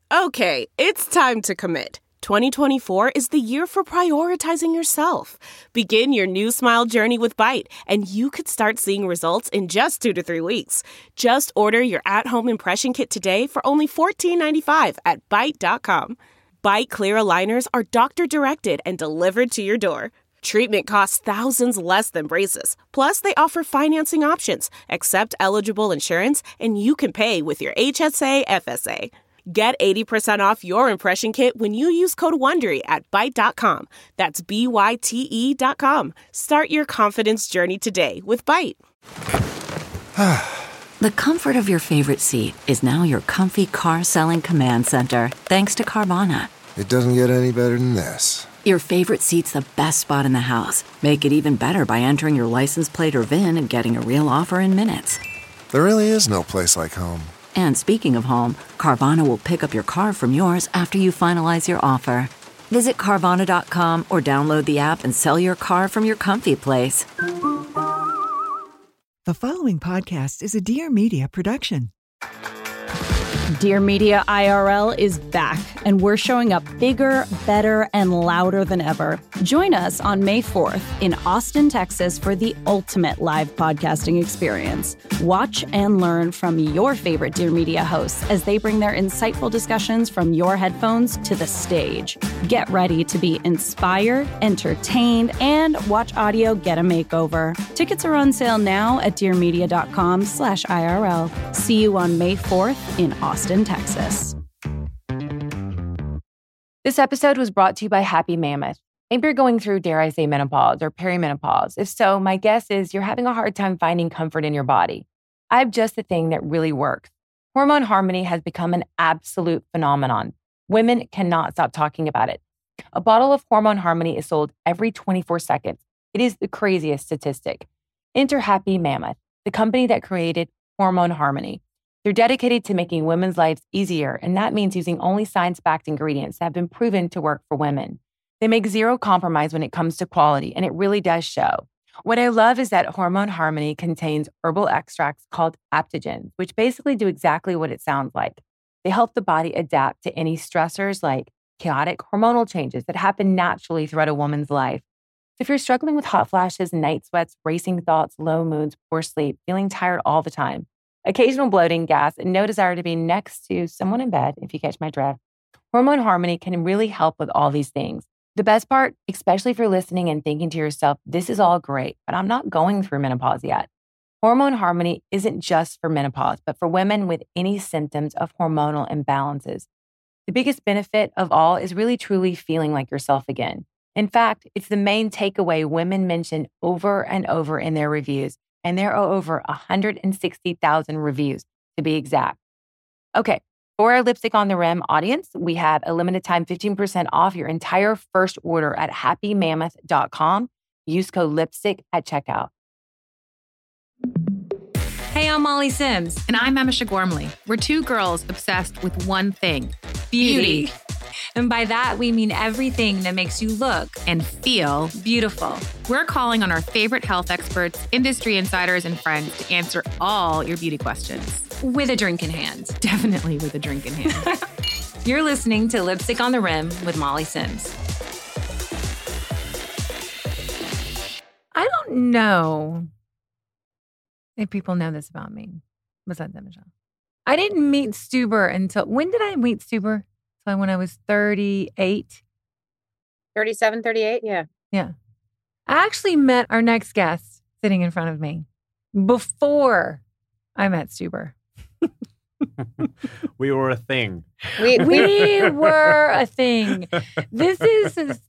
Okay, it's time to commit. 2024 is the year for prioritizing yourself. Begin your new smile journey with Byte, and you could start seeing results in just 2 to 3 weeks. Just order your at-home impression kit today for only $14.95 at Byte.com. Byte Clear aligners are doctor-directed and delivered to your door. Treatment costs thousands less than braces. Plus, they offer financing options, accept eligible insurance, and you can pay with your HSA FSA. Get 80% off your impression kit when you use code WONDERY at Byte.com. That's BYTE.com. Start your confidence journey today with Byte. The comfort of your favorite seat is now your comfy car selling command center, thanks to Carvana. It doesn't get any better than this. Your favorite seat's the best spot in the house. Make it even better by entering your license plate or VIN and getting a real offer in minutes. There really is no place like home. And speaking of home, Carvana will pick up your car from yours after you finalize your offer. Visit Carvana.com or download the app and sell your car from your comfy place. The following podcast is a Dear Media production. Dear Media IRL is back, and we're showing up bigger, better, and louder than ever. Join us on May 4th in Austin, Texas for the ultimate live podcasting experience. Watch and learn from your favorite Dear Media hosts as they bring their insightful discussions from your headphones to the stage. Get ready to be inspired, entertained, and watch audio get a makeover. Tickets are on sale now at dearmedia.com/IRL. See you on May 4th in Austin, Texas. This episode was brought to you by Happy Mammoth. Maybe you're going through, dare I say, menopause or perimenopause. If so, my guess is you're having a hard time finding comfort in your body. I have just the thing that really works. Hormone Harmony has become an absolute phenomenon. Women cannot stop talking about it. A bottle of Hormone Harmony is sold every 24 seconds. It is the craziest statistic. Enter Happy Mammoth, the company that created Hormone Harmony. They're dedicated to making women's lives easier, and that means using only science-backed ingredients that have been proven to work for women. They make zero compromise when it comes to quality, and it really does show. What I love is that Hormone Harmony contains herbal extracts called adaptogens, which basically do exactly what it sounds like. They help the body adapt to any stressors like chaotic hormonal changes that happen naturally throughout a woman's life. So if you're struggling with hot flashes, night sweats, racing thoughts, low moods, poor sleep, feeling tired all the time, occasional bloating, gas, and no desire to be next to someone in bed, if you catch my drift, Hormone Harmony can really help with all these things. The best part, especially if you're listening and thinking to yourself, this is all great, but I'm not going through menopause yet. Hormone Harmony isn't just for menopause, but for women with any symptoms of hormonal imbalances. The biggest benefit of all is really truly feeling like yourself again. In fact, it's the main takeaway women mention over and over in their reviews, and there are over 160,000 reviews to be exact. Okay, for our Lipstick on the Rim audience, we have a limited time 15% off your entire first order at happymammoth.com. Use code LIPSTICK at checkout. Hey, I'm Molly Sims. And I'm Emma Gormley. We're two girls obsessed with one thing, beauty. And by that, we mean everything that makes you look and feel beautiful. We're calling on our favorite health experts, industry insiders, and friends to answer all your beauty questions. With a drink in hand. Definitely with a drink in hand. You're listening to Lipstick on the Rim with Molly Sims. I don't know if people know this about me. Besides that, Michelle. I didn't meet Stuber until, when did I meet Stuber? So when I was 38. 37, 38? Yeah. Yeah. I actually met our next guest sitting in front of me before I met Stuber. We were a thing. We were a thing. This is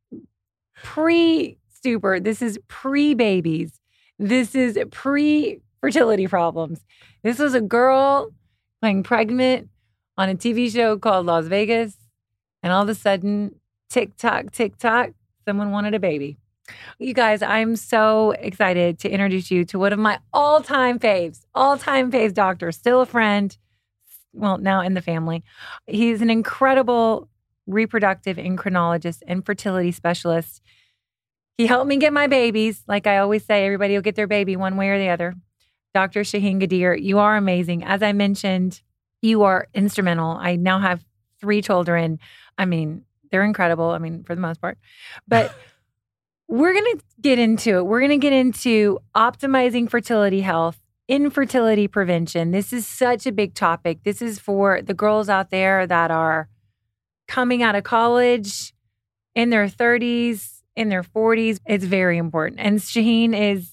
pre-Stuber. This is pre-babies. This is pre-fertility problems. This was a girl playing pregnant on a TV show called Las Vegas. And all of a sudden, tick-tock, someone wanted a baby. You guys, I'm so excited to introduce you to one of my all-time faves doctor, still a friend, well, now in the family. He's an incredible reproductive endocrinologist and fertility specialist. He helped me get my babies. Like I always say, everybody will get their baby one way or the other. Dr. Shaheen Ghadir, you are amazing. As I mentioned, you are instrumental. I now have 3 children. I mean, they're incredible. I mean, for the most part. But we're going to get into it. We're going to get into optimizing fertility health, infertility prevention. This is such a big topic. This is for the girls out there that are coming out of college in their 30s, in their 40s. It's very important. And Shaheen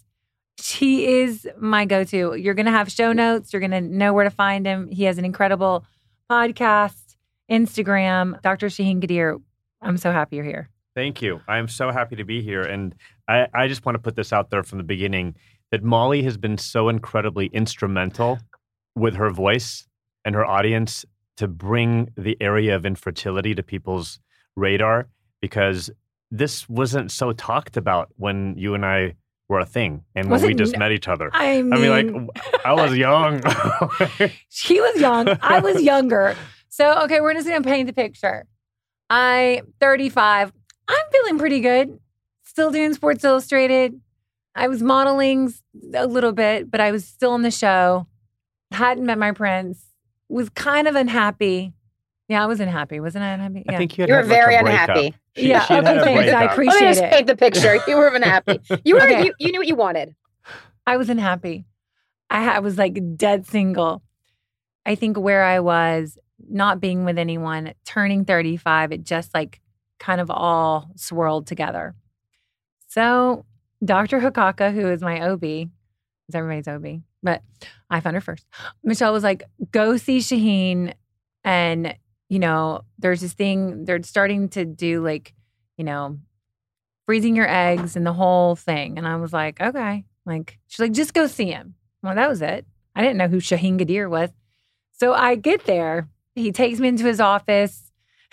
he is my go-to. You're going to have show notes. You're going to know where to find him. He has an incredible podcast, Instagram, Dr. Shaheen Qadir. I'm so happy you're here. Thank you. I'm so happy to be here. And I just want to put this out there from the beginning that Molly has been so incredibly instrumental with her voice and her audience to bring the area of infertility to people's radar, because this wasn't so talked about when you and I were a thing and when we just met each other. I mean, like, I was young. She was young. I was younger. So, okay, we're just going to paint the picture. I'm 35. I'm feeling pretty good. Still doing Sports Illustrated. I was modeling a little bit, but I was still on the show. Hadn't met my prince. Was kind of unhappy. Yeah, I was unhappy. Wasn't I unhappy? Yeah. I think you were very unhappy. Yeah, okay, thanks. I appreciate Let me just it. paint the picture. You were unhappy. You were. Okay. You knew what you wanted. I was unhappy. I was like dead single. I think where I was, not being with anyone, turning 35, it just like kind of all swirled together. So Dr. Hukaka, who is my OB, is everybody's OB, but I found her first. Michelle was like, go see Shaheen. And, you know, there's this thing, they're starting to do like, you know, freezing your eggs and the whole thing. And I was like, okay. Like, she's like, just go see him. Well, that was it. I didn't know who Shaheen Qadir was. So I get there. He takes me into his office.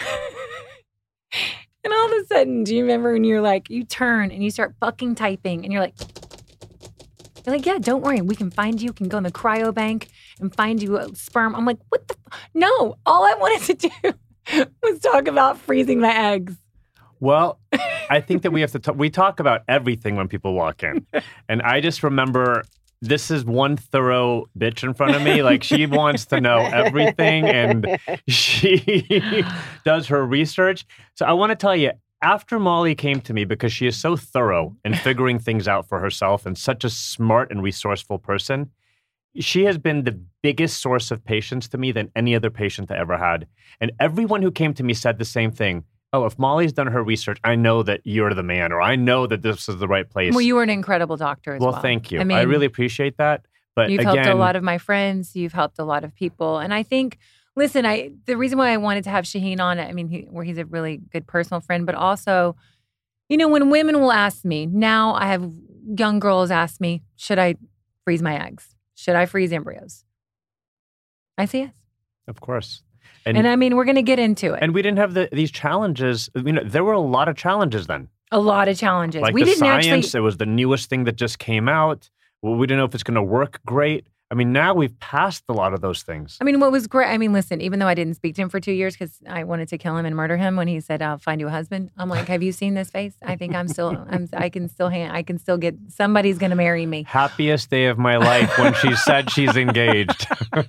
And all of a sudden, do you remember when you're like, you turn and you start fucking typing and you're like, yeah, don't worry. We can find you. We can go in the cryobank and find you a sperm. I'm like, what the? No, all I wanted to do was talk about freezing my eggs. Well, I think that we have to we talk about everything when people walk in. And I just remember this is one thorough bitch in front of me. Like, she wants to know everything and she does her research. So I want to tell you, after Molly came to me, because she is so thorough in figuring things out for herself and such a smart and resourceful person, she has been the biggest source of patients to me than any other patient I ever had. And everyone who came to me said the same thing. Oh, if Molly's done her research, I know that you're the man, or I know that this is the right place. Well, you were an incredible doctor as well. Well, thank you. I mean, I really appreciate that. But you've helped a lot of my friends. You've helped a lot of people. And I think, listen, the reason why I wanted to have Shaheen on it, I mean, he's a really good personal friend, but also, you know, when women will ask me, now I have young girls ask me, should I freeze my eggs? Should I freeze embryos? I say yes. Of course. And I mean, we're going to get into it. And we didn't have these challenges. You know, there were a lot of challenges then. A lot of challenges. Like the science, it was the newest thing that just came out. Well, we didn't know if it's going to work great. I mean, now we've passed a lot of those things. I mean, what was great, I mean, listen, even though I didn't speak to him for 2 years because I wanted to kill him and murder him when he said, I'll find you a husband. I'm like, have you seen this face? I think I can still get, somebody's going to marry me. Happiest day of my life when she said she's engaged.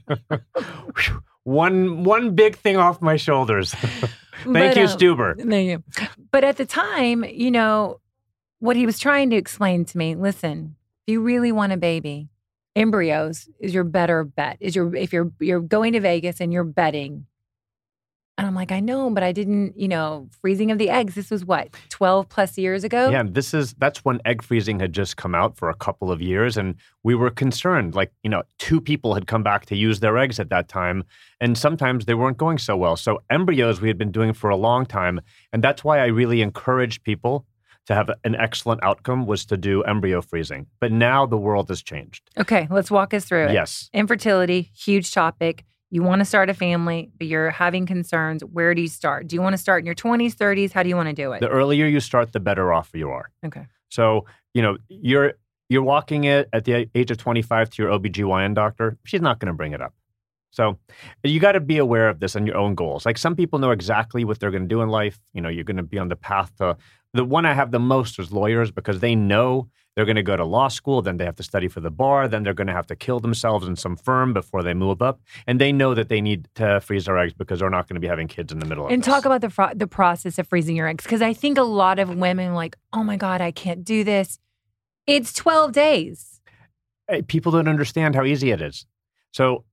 One big thing off my shoulders. Thank you, Stuber. Thank you. But at the time, you know, what he was trying to explain to me, listen, if you really want a baby, embryos is your better bet. If you're going to Vegas and you're betting. And I'm like, I know, but I didn't, you know, freezing of the eggs. This was what, 12 plus years ago? Yeah, that's when egg freezing had just come out for a couple of years. And we were concerned, like, you know, 2 people had come back to use their eggs at that time. And sometimes they weren't going so well. So embryos we had been doing for a long time. And that's why I really encouraged people to have an excellent outcome was to do embryo freezing. But now the world has changed. Okay, let's walk us through it. Yes. Infertility, huge topic. You want to start a family, but you're having concerns. Where do you start? Do you want to start in your 20s, 30s? How do you want to do it? The earlier you start, the better off you are. Okay. So, you know, you're walking it at the age of 25 to your OBGYN doctor. She's not going to bring it up. So you got to be aware of this and your own goals. Like, some people know exactly what they're going to do in life. You know, you're going to be on the path to, the one I have the most is lawyers, because they know They're going to go to law school, then they have to study for the bar, then they're going to have to kill themselves in some firm before they move up. And they know that they need to freeze their eggs because they're not going to be having kids in the middle of And this. talk about the process of freezing your eggs, because I think a lot of women are like, oh my God, I can't do this. It's 12 days. People don't understand how easy it is. So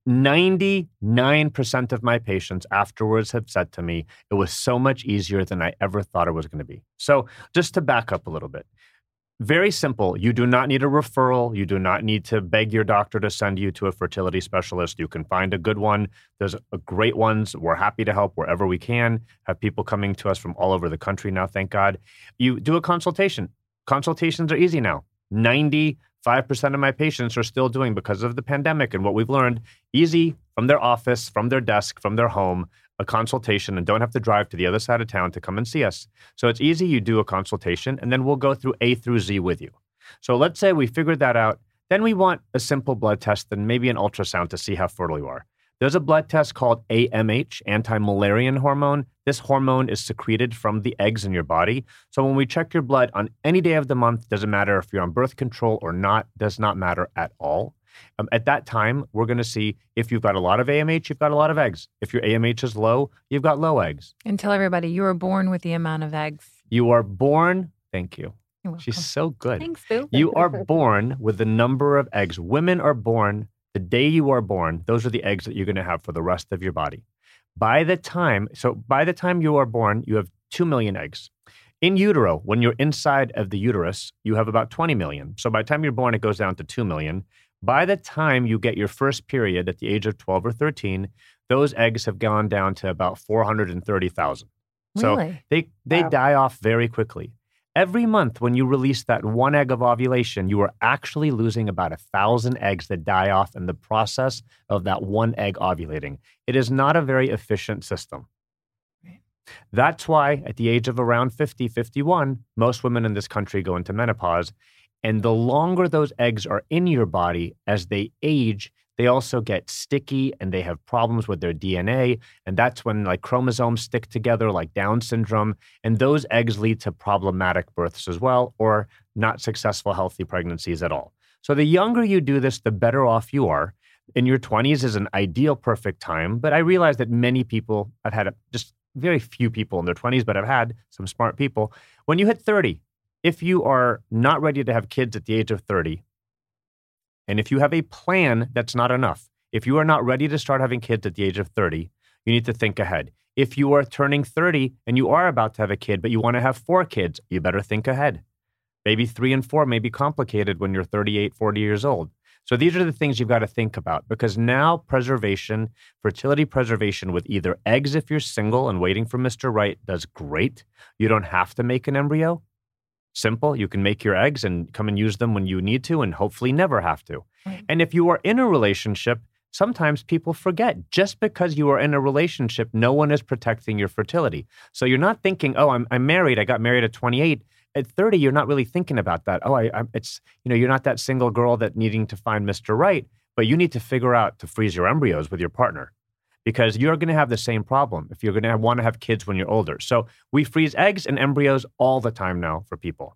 99% of my patients afterwards have said to me, it was so much easier than I ever thought it was going to be. So just to back up a little bit, very simple. You do not need a referral. You do not need to beg your doctor to send you to a fertility specialist. You can find a good one. There's great ones. We're happy to help wherever we can. Have people coming to us from all over the country now, thank God. You do a consultation. Consultations are easy now. 95% of my patients are still doing, because of the pandemic and what we've learned, easy from their office, from their desk, from their home, a consultation, and don't have to drive to the other side of town to come and see us. So it's easy. You do a consultation, and then we'll go through A through Z with you. So let's say we figured that out. Then we want a simple blood test and maybe an ultrasound to see how fertile you are. There's a blood test called AMH, anti-Müllerian hormone. This hormone is secreted from the eggs in your body. So when we check your blood on any day of the month, doesn't matter if you're on birth control or not, does not matter at all. At that time, we're going to see if you've got a lot of AMH, you've got a lot of eggs. If your AMH is low, you've got low eggs. And tell everybody, you were born with the amount of eggs. You are born, thank you. You're welcome. She's so good. Thanks, Boo. You are born with the number of eggs. Women are born, the day you are born, those are the eggs that you're going to have for the rest of your body. By the time you are born, you have 2 million eggs. In utero, when you're inside of the uterus, you have about 20 million. So by the time you're born, it goes down to 2 million. By the time you get your first period at the age of 12 or 13, those eggs have gone down to about 430,000. Really? So they die off very quickly. Every month when you release that one egg of ovulation, you are actually losing about 1,000 eggs that die off in the process of that one egg ovulating. It is not a very efficient system. That's why at the age of around 50, 51, most women in this country go into menopause. And the longer those eggs are in your body, as they age, they also get sticky and they have problems with their DNA. And that's when like chromosomes stick together like Down syndrome. And those eggs lead to problematic births as well, or not successful, healthy pregnancies at all. So the younger you do this, the better off you are. In your 20s is an ideal, perfect time. But I realize that many people, I've had just very few people in their 20s, but I've had some smart people. When you hit 30, if you are not ready to have kids at the age of 30, and if you have a plan, that's not enough. If you are not ready to start having kids at the age of 30, you need to think ahead. If you are turning 30 and you are about to have a kid, but you want to have 4 kids, you better think ahead. Maybe 3 and 4 may be complicated when you're 38, 40 years old. So these are the things you've got to think about, because now preservation, fertility preservation with either eggs if you're single and waiting for Mr. Right does great. You don't have to make an embryo. Simple. You can make your eggs and come and use them when you need to and hopefully never have to. Right. And if you are in a relationship, sometimes people forget just because you are in a relationship, no one is protecting your fertility. So you're not thinking, oh, I'm married. I got married at 28. At 30, you're not really thinking about that. Oh, you're not that single girl that needing to find Mr. Right, but you need to figure out to freeze your embryos with your partner, because you're going to have the same problem if you're going to want to have kids when you're older. So we freeze eggs and embryos all the time now for people.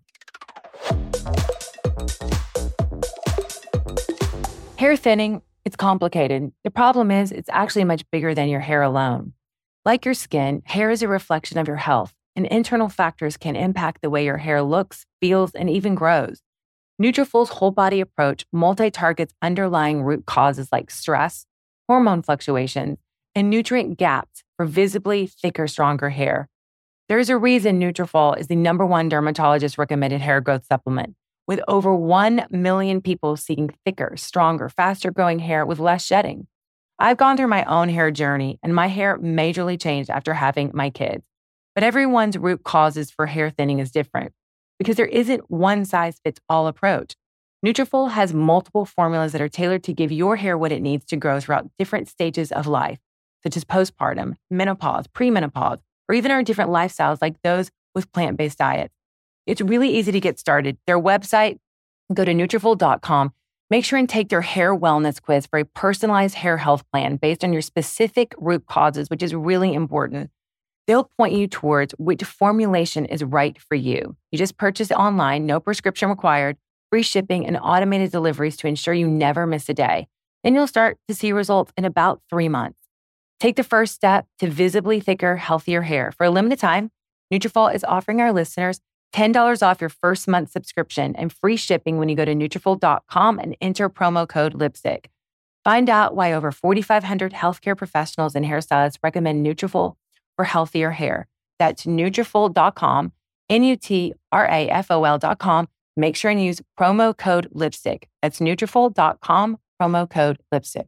Hair thinning, it's complicated. The problem is it's actually much bigger than your hair alone. Like your skin, hair is a reflection of your health, and internal factors can impact the way your hair looks, feels, and even grows. Nutrafol's whole body approach multi-targets underlying root causes like stress, hormone fluctuations, and nutrient gaps for visibly thicker, stronger hair. There's a reason Nutrafol is the #1 dermatologist-recommended hair growth supplement, with over 1 million people seeking thicker, stronger, faster-growing hair with less shedding. I've gone through my own hair journey, and my hair majorly changed after having my kids. But everyone's root causes for hair thinning is different, because there isn't one-size-fits-all approach. Nutrafol has multiple formulas that are tailored to give your hair what it needs to grow throughout different stages of life, such as postpartum, menopause, premenopause, or even our different lifestyles like those with plant-based diets. It's really easy to get started. Their website, go to Nutrafol.com. Make sure and take their hair wellness quiz for a personalized hair health plan based on your specific root causes, which is really important. They'll point you towards which formulation is right for you. You just purchase it online, no prescription required, free shipping, and automated deliveries to ensure you never miss a day. Then you'll start to see results in about 3 months. Take the first step to visibly thicker, healthier hair. For a limited time, Nutrafol is offering our listeners $10 off your first month subscription and free shipping when you go to Nutrafol.com and enter promo code LIPSTICK. Find out why over 4,500 healthcare professionals and hairstylists recommend Nutrafol for healthier hair. That's Nutrafol.com, Nutrafol.com. Make sure and use promo code LIPSTICK. That's Nutrafol.com, promo code LIPSTICK.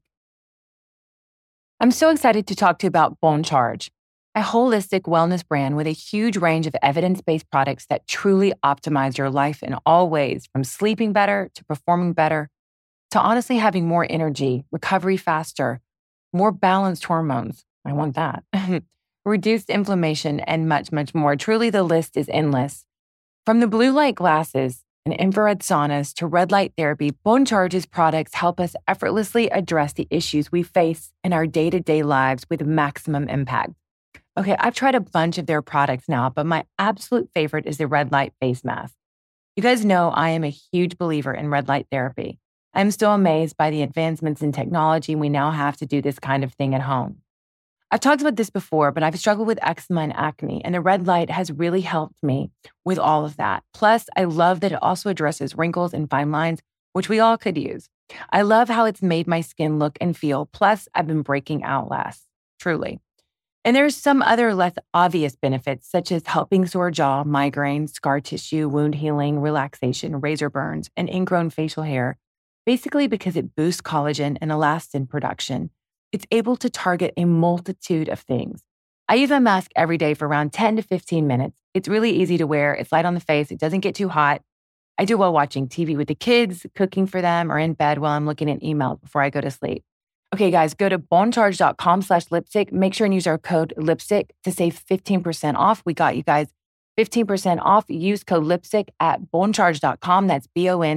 I'm so excited to talk to you about Bone Charge, a holistic wellness brand with a huge range of evidence-based products that truly optimize your life in all ways, from sleeping better to performing better, to honestly having more energy, recovery faster, more balanced hormones. I want that. Reduced inflammation, and much, much more. Truly, the list is endless. From the blue light glasses and infrared saunas to red light therapy, Bone Charge's products help us effortlessly address the issues we face in our day-to-day lives with maximum impact. Okay, I've tried a bunch of their products now, but my absolute favorite is the red light face mask. You guys know I am a huge believer in red light therapy. I'm still amazed by the advancements in technology we now have to do this kind of thing at home. I've talked about this before, but I've struggled with eczema and acne, and the red light has really helped me with all of that. Plus, I love that it also addresses wrinkles and fine lines, which we all could use. I love how it's made my skin look and feel. Plus, I've been breaking out less, truly. And there's some other less obvious benefits, such as helping sore jaw, migraine, scar tissue, wound healing, relaxation, razor burns, and ingrown facial hair, basically because it boosts collagen and elastin production. It's able to target a multitude of things. I use my mask every day for around 10 to 15 minutes. It's really easy to wear. It's light on the face. It doesn't get too hot. I do while watching TV with the kids, cooking for them, or in bed while I'm looking at emails before I go to sleep. Okay, guys, go to bonecharge.com/lipstick. Make sure and use our code LIPSTICK to save 15% off. We got you guys 15% off. Use code LIPSTICK at bonecharge.com. That's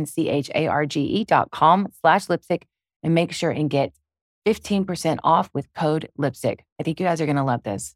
BONCHARGE.com/lipstick. And make sure and get 15% off with code LIPSTICK. I think you guys are going to love this.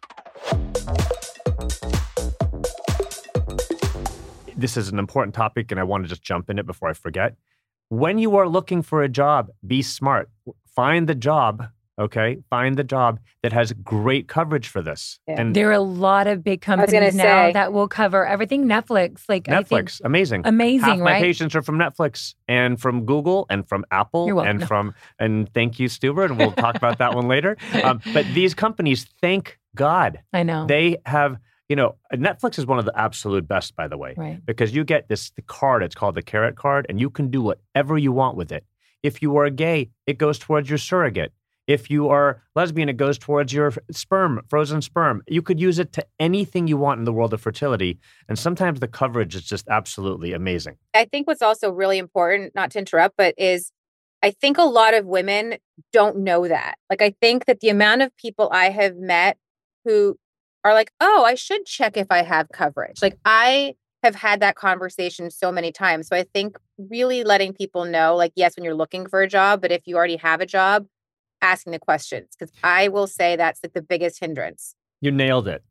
This is an important topic, and I want to just jump in it before I forget. When you are looking for a job, be smart. Find the job, okay? Find the job that has great coverage for this. Yeah. And there are a lot of big companies now that will cover everything. Netflix, Netflix, amazing. Amazing, Half my right? patients are from Netflix and from Google and from Apple. You're welcome. And thank you, Stuart, and we'll talk about that one later. But these companies, thank God. I know. They have, Netflix is one of the absolute best, by the way. Right. Because you get the card, it's called the Carrot Card, and you can do whatever you want with it. If you are gay, it goes towards your surrogate. If you are lesbian, it goes towards your sperm, frozen sperm. You could use it to anything you want in the world of fertility. And sometimes the coverage is just absolutely amazing. I think what's also really important, not to interrupt, but is I think a lot of women don't know that. Like, I think that the amount of people I have met who are like, oh, I should check if I have coverage. Like, I have had that conversation so many times. So I think really letting people know, like, yes, when you're looking for a job, but if you already have a job, asking the questions, because I will say that's like the biggest hindrance. You nailed it.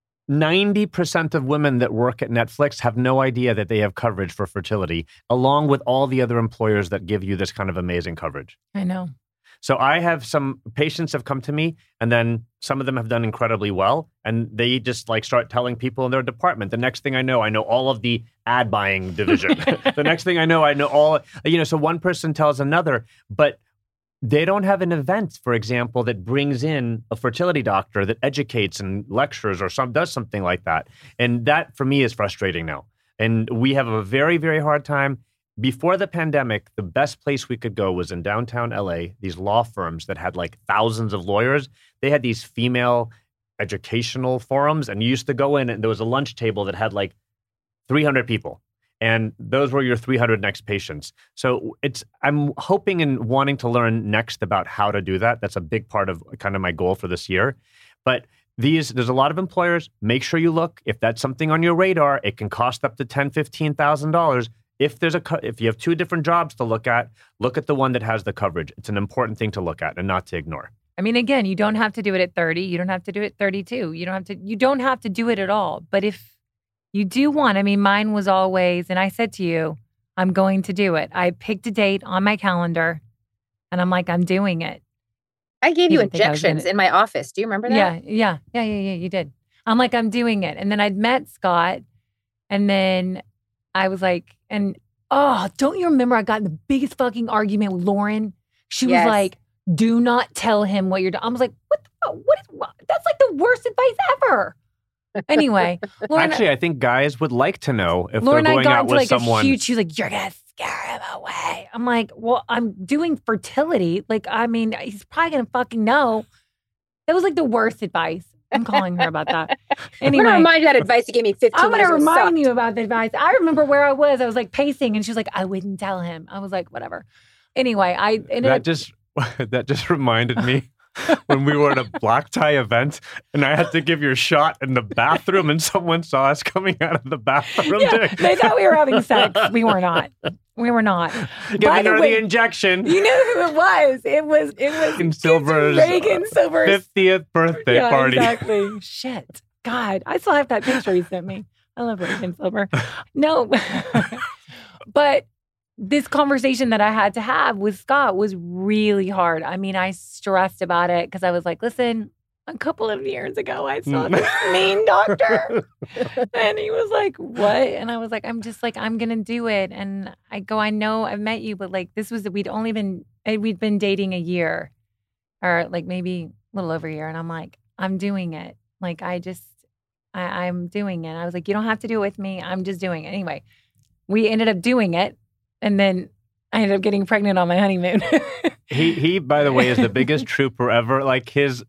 90% of women that work at Netflix have no idea that they have coverage for fertility, along with all the other employers that give you this kind of amazing coverage. I know. So I have some patients have come to me, and then some of them have done incredibly well, and they just start telling people in their department. The next thing I know all of the ad buying division. The next thing I know all, so one person tells another, but they don't have an event, for example, that brings in a fertility doctor that educates and lectures or does something like that. And that, for me, is frustrating now. And we have a very, very hard time. Before the pandemic, the best place we could go was in downtown LA, these law firms that had thousands of lawyers. They had these female educational forums, and you used to go in and there was a lunch table that had 300 people. And those were your 300 next patients. So I'm hoping and wanting to learn next about how to do that. That's a big part of kind of my goal for this year. But there's a lot of employers. Make sure you look. If that's something on your radar, it can cost up to $10,000, $15,000. If you have two different jobs to look at the one that has the coverage. It's an important thing to look at and not to ignore. I mean, again, you don't have to do it at 30. You don't have to do it at 32. You don't have to do it at all. But if you do want, mine was always, and I said to you, I'm going to do it. I picked a date on my calendar and I'm like, I'm doing it. I gave you injections in my office. Do you remember that? Yeah. You did. I'm like, I'm doing it. And then I'd met Scott and then I was like, don't you remember I got in the biggest fucking argument with Lauren? She was like, do not tell him what you're doing. I was like, that's like the worst advice ever. Anyway, Lauren, actually, I think guys would like to know if Lauren they're going out with like someone. She was like, you're going to scare him away. I'm like, well, I'm doing fertility. Like, I mean, he's probably going to fucking know. That was like the worst advice. I'm calling her about that. Anyway. I'm going to remind you that advice you gave me 15 I'm going to remind sucked. you about the advice. I remember where I was. I was like pacing and she was like, I wouldn't tell him. I was like, whatever. Anyway, I ended up. That just reminded me when we were at a black tie event and I had to give your shot in the bathroom and someone saw us coming out of the bathroom. Yeah, they thought we were having sex. We were not. Giving her the injection. You know who it was? It was Reagan Silver's 50th birthday party. Exactly. Shit. God, I still have that picture he sent me. I love Reagan Silver. No. But this conversation that I had to have with Scott was really hard. I mean, I stressed about it because I was like, listen, a couple of years ago, I saw this mean doctor. And he was like, what? And I was like, I'm going to do it. And I go, I know I've met you, but like we'd been dating a year or like maybe a little over a year. And I'm like, I'm doing it. Like, I'm doing it. I was like, you don't have to do it with me. I'm just doing it. Anyway, we ended up doing it. And then I ended up getting pregnant on my honeymoon. He, by the way, is the biggest trooper ever. Like his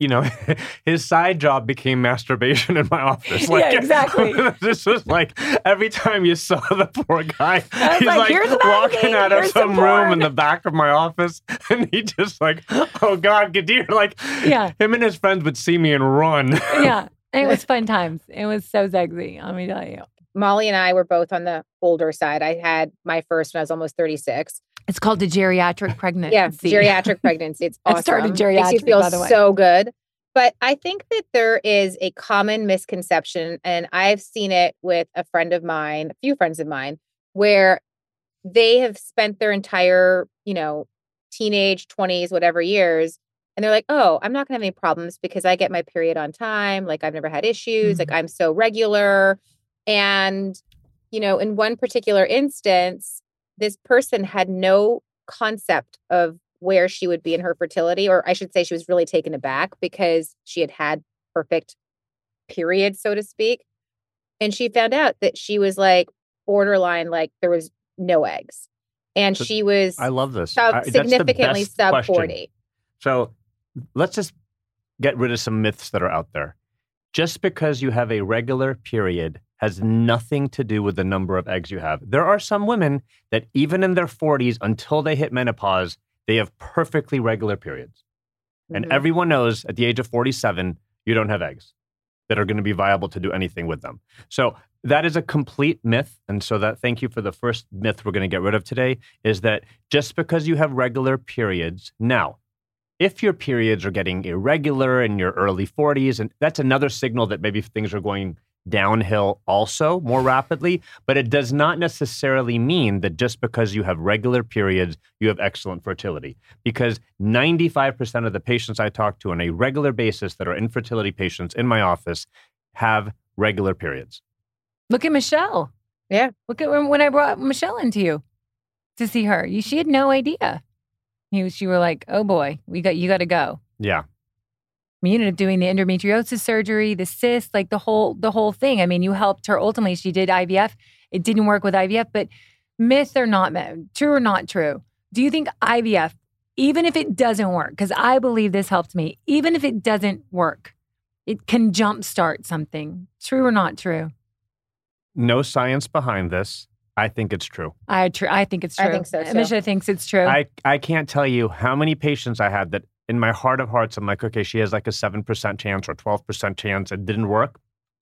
side job became masturbation in my office. Like, yeah, exactly. This was like every time you saw the poor guy, he's like walking out of some room in the back of my office, and he just like, oh God, Gadir, like, him and his friends would see me and run. Yeah, and it was fun times. It was so sexy. Let me tell you. Molly and I were both on the older side. I had my first when I was almost 36. It's called the geriatric pregnancy. Yeah, geriatric pregnancy. It's awesome. I started geriatric, makes you feel by the way. So good. But I think that there is a common misconception, and I've seen it with a few friends of mine, where they have spent their entire, teenage, 20s, whatever years, and they're like, oh, I'm not going to have any problems because I get my period on time. Like, I've never had issues. Like, I'm so regular. And, in one particular instance, this person had no concept of where she would be in her fertility, or I should say she was really taken aback because she had perfect period, so to speak. And she found out that she was like borderline, like there was no eggs. And she was I love this. Significantly sub 40. So let's just get rid of some myths that are out there. Just because you have a regular period has nothing to do with the number of eggs you have. There are some women that even in their 40s, until they hit menopause, they have perfectly regular periods. And everyone knows at the age of 47, you don't have eggs that are going to be viable to do anything with them. So that is a complete myth. And so thank you for the first myth we're going to get rid of today, is that just because you have regular periods, now, if your periods are getting irregular in your early 40s, and that's another signal that maybe things are going downhill also more rapidly, but it does not necessarily mean that just because you have regular periods, you have excellent fertility. Because 95% of the patients I talk to on a regular basis that are infertility patients in my office have regular periods. Look at Michelle. Yeah. Look at when I brought Michelle into you to see her. She had no idea. You were like, oh boy, you got to go. Yeah. You ended up doing the endometriosis surgery, the cyst, like the whole thing. I mean, you helped her. Ultimately, she did IVF. It didn't work with IVF, but myth or not myth, true or not true, do you think IVF, even if it doesn't work, because I believe this helped me, even if it doesn't work, it can jumpstart something. True or not true? No science behind this. I think it's true. I think it's true. I think so too. Misha thinks it's true. I can't tell you how many patients I had that in my heart of hearts, I'm like, okay, she has like a 7% chance or 12% chance. It didn't work.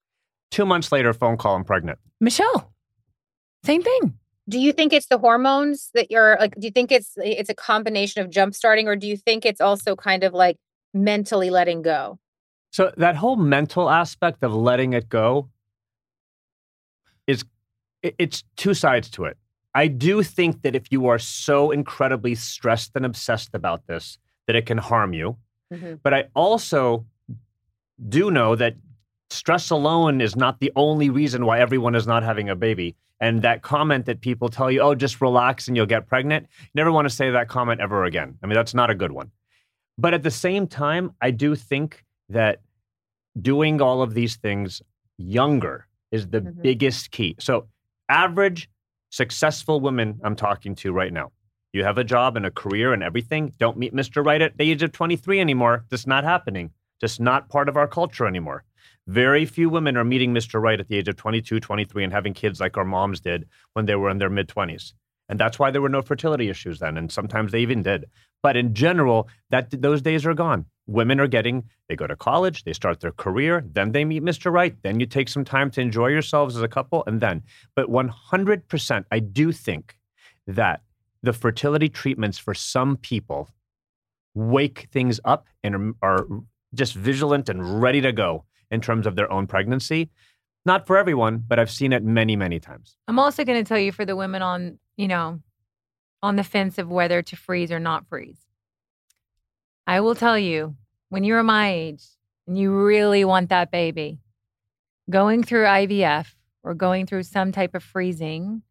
2 months later, phone call, I'm pregnant. Michelle, same thing. Do you think it's the hormones that you're like, do you think it's a combination of jump starting, or do you think it's also kind of like mentally letting go? So that whole mental aspect of letting it go it's two sides to it. I do think that if you are so incredibly stressed and obsessed about this, that it can harm you. Mm-hmm. But I also do know that stress alone is not the only reason why everyone is not having a baby. And that comment that people tell you, oh, just relax and you'll get pregnant, you never want to say that comment ever again. I mean, that's not a good one. But at the same time, I do think that doing all of these things younger is the biggest key. So average successful women I'm talking to right now, you have a job and a career and everything, don't meet Mr. Right at the age of 23 anymore. That's not happening. Just not part of our culture anymore. Very few women are meeting Mr. Right at the age of 22, 23 and having kids like our moms did when they were in their mid-20s. And that's why there were no fertility issues then. And sometimes they even did. But in general, those days are gone. Women they go to college, they start their career, then they meet Mr. Right. Then you take some time to enjoy yourselves as a couple. But 100%, I do think that the fertility treatments for some people wake things up and are just vigilant and ready to go in terms of their own pregnancy. Not for everyone, but I've seen it many, many times. I'm also going to tell you for the women on the fence of whether to freeze or not freeze. I will tell you, when you're my age and you really want that baby, going through IVF or going through some type of freezing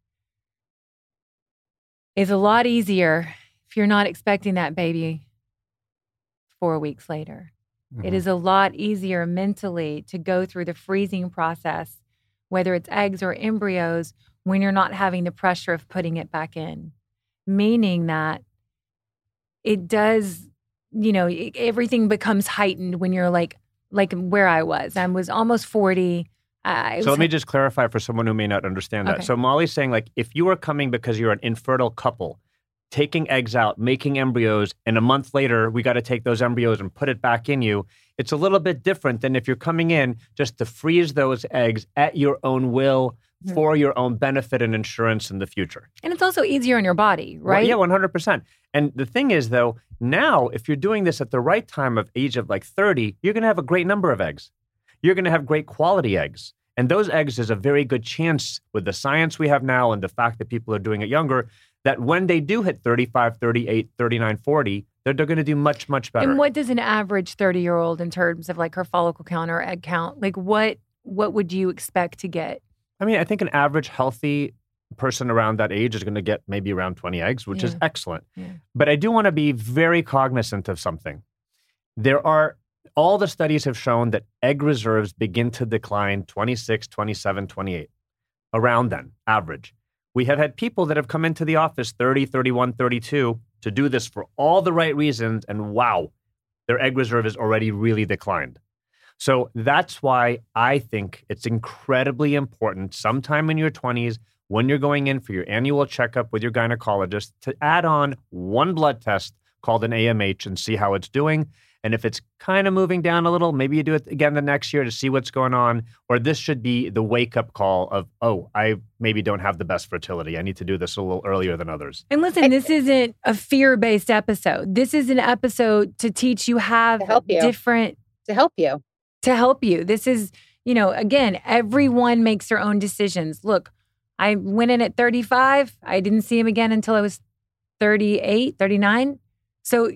is a lot easier if you're not expecting that baby 4 weeks later. Mm-hmm. It is a lot easier mentally to go through the freezing process, whether it's eggs or embryos, when you're not having the pressure of putting it back in. Meaning that it does, everything becomes heightened when you're like where I was almost 40. So let me just clarify for someone who may not understand that. Okay. So Molly's saying, like, if you are coming because you're an infertile couple, taking eggs out, making embryos, and a month later, we got to take those embryos and put it back in you, it's a little bit different than if you're coming in just to freeze those eggs at your own will for your own benefit and insurance in the future. And it's also easier on your body, right? Well, yeah, 100%. And the thing is, though, now, if you're doing this at the right time of age of like 30, you're going to have a great number of eggs. You're going to have great quality eggs. And those eggs, there's a very good chance with the science we have now and the fact that people are doing it younger, that when they do hit 35, 38, 39, 40, they're going to do much, much better. And what does an average 30-year-old in terms of like her follicle count or egg count, like what would you expect to get? I mean, I think an average healthy person around that age is going to get maybe around 20 eggs, which is excellent. Yeah. But I do want to be very cognizant of something. All the studies have shown that egg reserves begin to decline 26, 27, 28, around then, average. We have had people that have come into the office 30, 31, 32 to do this for all the right reasons, and wow, their egg reserve is already really declined. So that's why I think it's incredibly important sometime in your 20s when you're going in for your annual checkup with your gynecologist to add on one blood test called an AMH and see how it's doing. And if it's kind of moving down a little, maybe you do it again the next year to see what's going on. Or this should be the wake-up call of, oh, I maybe don't have the best fertility. I need to do this a little earlier than others. And listen, this isn't a fear-based episode. This is an episode to teach you have different... To help you. To help you. This is, again, everyone makes their own decisions. Look, I went in at 35. I didn't see him again until I was 38, 39. So,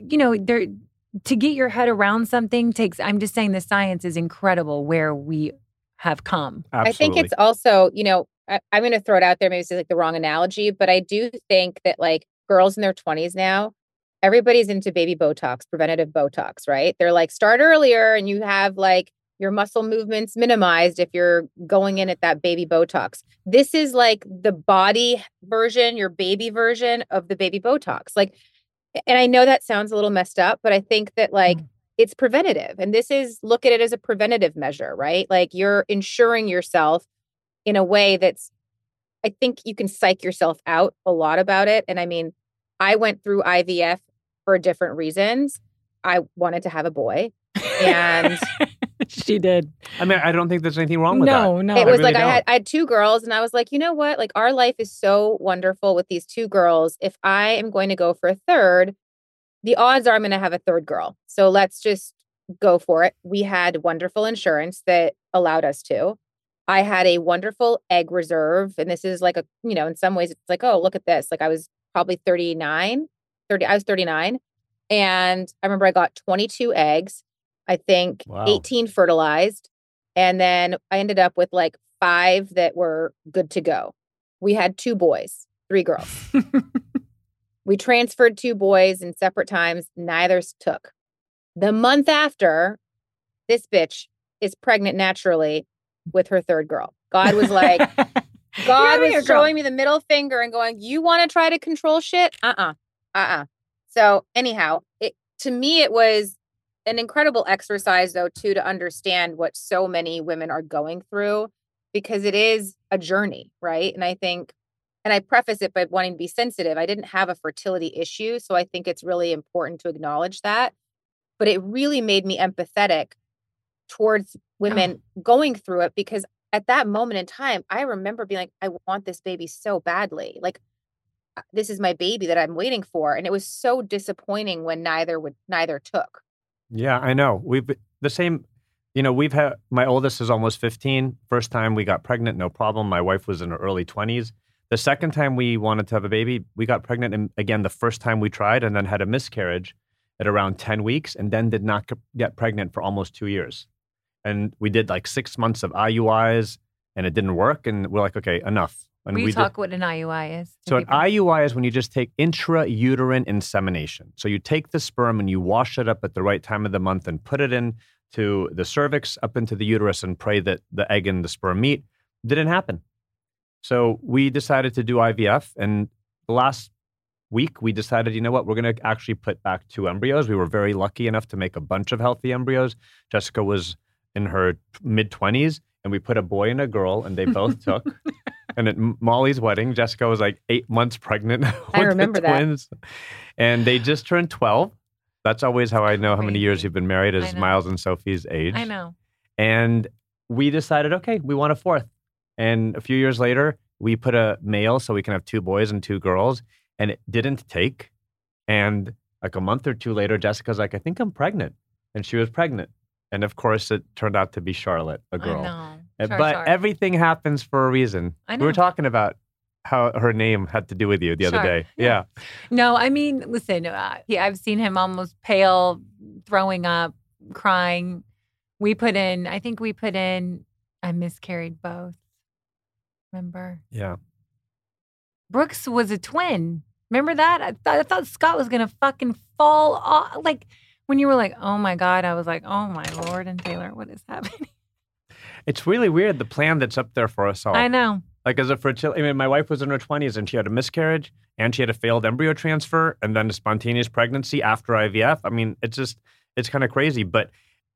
to get your head around something I'm just saying the science is incredible where we have come. Absolutely. I think it's also, I'm going to throw it out there. Maybe it's like the wrong analogy, but I do think that like girls in their 20s now, everybody's into baby Botox, preventative Botox, right? They're like, start earlier and you have like your muscle movements minimized if you're going in at that baby Botox. This is like the body version, your baby version of the baby Botox. Like, and I know that sounds a little messed up, but I think that like it's preventative. And look at it as a preventative measure, right? Like you're insuring yourself in a way I think you can psych yourself out a lot about it. And I mean, I went through IVF for different reasons. I wanted to have a boy and she did. I mean, I don't think there's anything wrong with that. No. It was really I had two girls and I was like, you know what? Like our life is so wonderful with these two girls. If I am going to go for a third, the odds are I'm going to have a third girl. So let's just go for it. We had wonderful insurance that allowed us to. I had a wonderful egg reserve. And this is like in some ways it's like, oh, look at this. Like I was probably 39. I was 39. And I remember I got 22 eggs, I think Wow. 18 fertilized. And then I ended up with like 5 that were good to go. We had 2 boys, 3 girls. We transferred 2 boys in separate times. Neither took. The month after, this bitch is pregnant naturally with her 3rd girl. God was like, God was showing me the middle finger and going, you want to try to control shit? So anyhow, to me, it was an incredible exercise, though, too, to understand what so many women are going through, because it is a journey, right? And I think, and I preface it by wanting to be sensitive. I didn't have a fertility issue, so I think it's really important to acknowledge that. But it really made me empathetic towards women going through it, because at that moment in time, I remember being like, I want this baby so badly. Like, this is my baby that I'm waiting for. And it was so disappointing when neither took. Yeah, I know. We've the same, we've had, my oldest is almost 15. First time we got pregnant, no problem. My wife was in her early 20s. The second time we wanted to have a baby, we got pregnant. And again, the first time we tried and then had a miscarriage at around 10 weeks and then did not get pregnant for almost 2 years. And we did like 6 months of IUIs and it didn't work. And we're like, okay, enough. And we talk what an IUI is. So an IUI is when you just take intrauterine insemination. So you take the sperm and you wash it up at the right time of the month and put it into the cervix, up into the uterus, and pray that the egg and the sperm meet. Didn't happen. So we decided to do IVF. And last week, we decided, you know what, we're going to actually put back 2 embryos. We were very lucky enough to make a bunch of healthy embryos. Jessica was in her mid-20s, and we put a boy and a girl, and they both took. And at Molly's wedding, Jessica was like 8 months pregnant with I remember the twins. And they just turned 12. That's always how I know how many years you've been married, is Miles and Sophie's age. I know. And we decided, okay, we want a 4th. And a few years later, we put a male so we can have 2 boys and 2 girls. And it didn't take. And like a month or 2 later, Jessica's like, I think I'm pregnant. And she was pregnant. And of course, it turned out to be Charlotte, a girl. I know. But everything happens for a reason. I know. We were talking about how her name had to do with you the other day. Yeah. No, I mean, listen, I've seen him almost pale, throwing up, crying. I think we put in, I miscarried both. Remember? Yeah. Brooks was a twin. Remember that? I thought Scott was going to fucking fall off. Like, when you were like, oh my God, I was like, oh my Lord. And Taylor, what is happening? It's really weird, the plan that's up there for us all. I know. Like as a fertility, my wife was in her 20s and she had a miscarriage and she had a failed embryo transfer and then a spontaneous pregnancy after IVF. I mean, it's kind of crazy. But,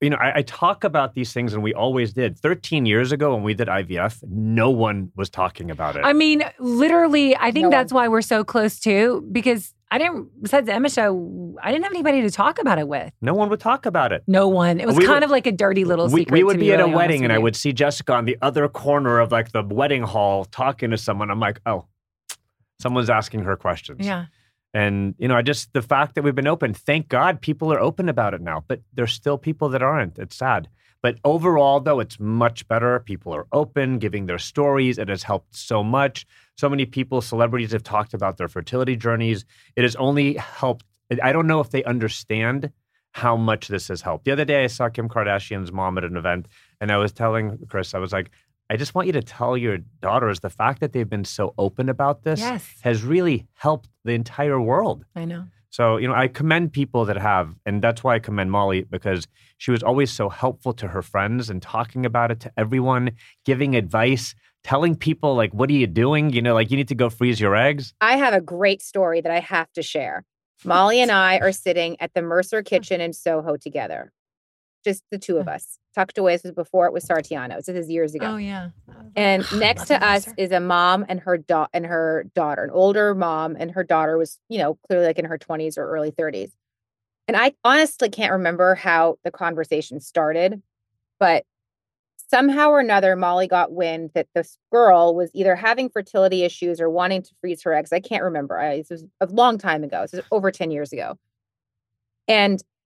I talk about these things, and we always did. 13 years ago when we did IVF, no one was talking about it. I mean, literally, I think that's why we're so close too, because besides the Emma show, I didn't have anybody to talk about it with. No one would talk about it. No one. It was kind of like a dirty little secret. We would be at a wedding and I would see Jessica on the other corner of like the wedding hall talking to someone. I'm like, oh, someone's asking her questions. Yeah. And, the fact that we've been open, thank God people are open about it now, but there's still people that aren't. It's sad. But overall, though, it's much better. People are open, giving their stories. It has helped so much. So many people, celebrities have talked about their fertility journeys. It has only helped. I don't know if they understand how much this has helped. The other day, I saw Kim Kardashian's mom at an event, and I was telling Chris, I was like, I just want you to tell your daughters the fact that they've been so open about this has really helped the entire world. I know. So, I commend people that have, and that's why I commend Molly, because she was always so helpful to her friends and talking about it to everyone, giving advice, telling people, like, what are you doing? Like, you need to go freeze your eggs. I have a great story that I have to share. Molly and I are sitting at the Mercer kitchen in Soho together. Just the 2 of us, tucked away. This was before it was Sartiano's. This is years ago. Oh, yeah. And next to us is a mom and her daughter, an older mom, and her daughter was, clearly like in her 20s or early 30s. And I honestly can't remember how the conversation started, but somehow or another, Molly got wind that this girl was either having fertility issues or wanting to freeze her eggs. I can't remember. This was a long time ago. This was over 10 years ago. And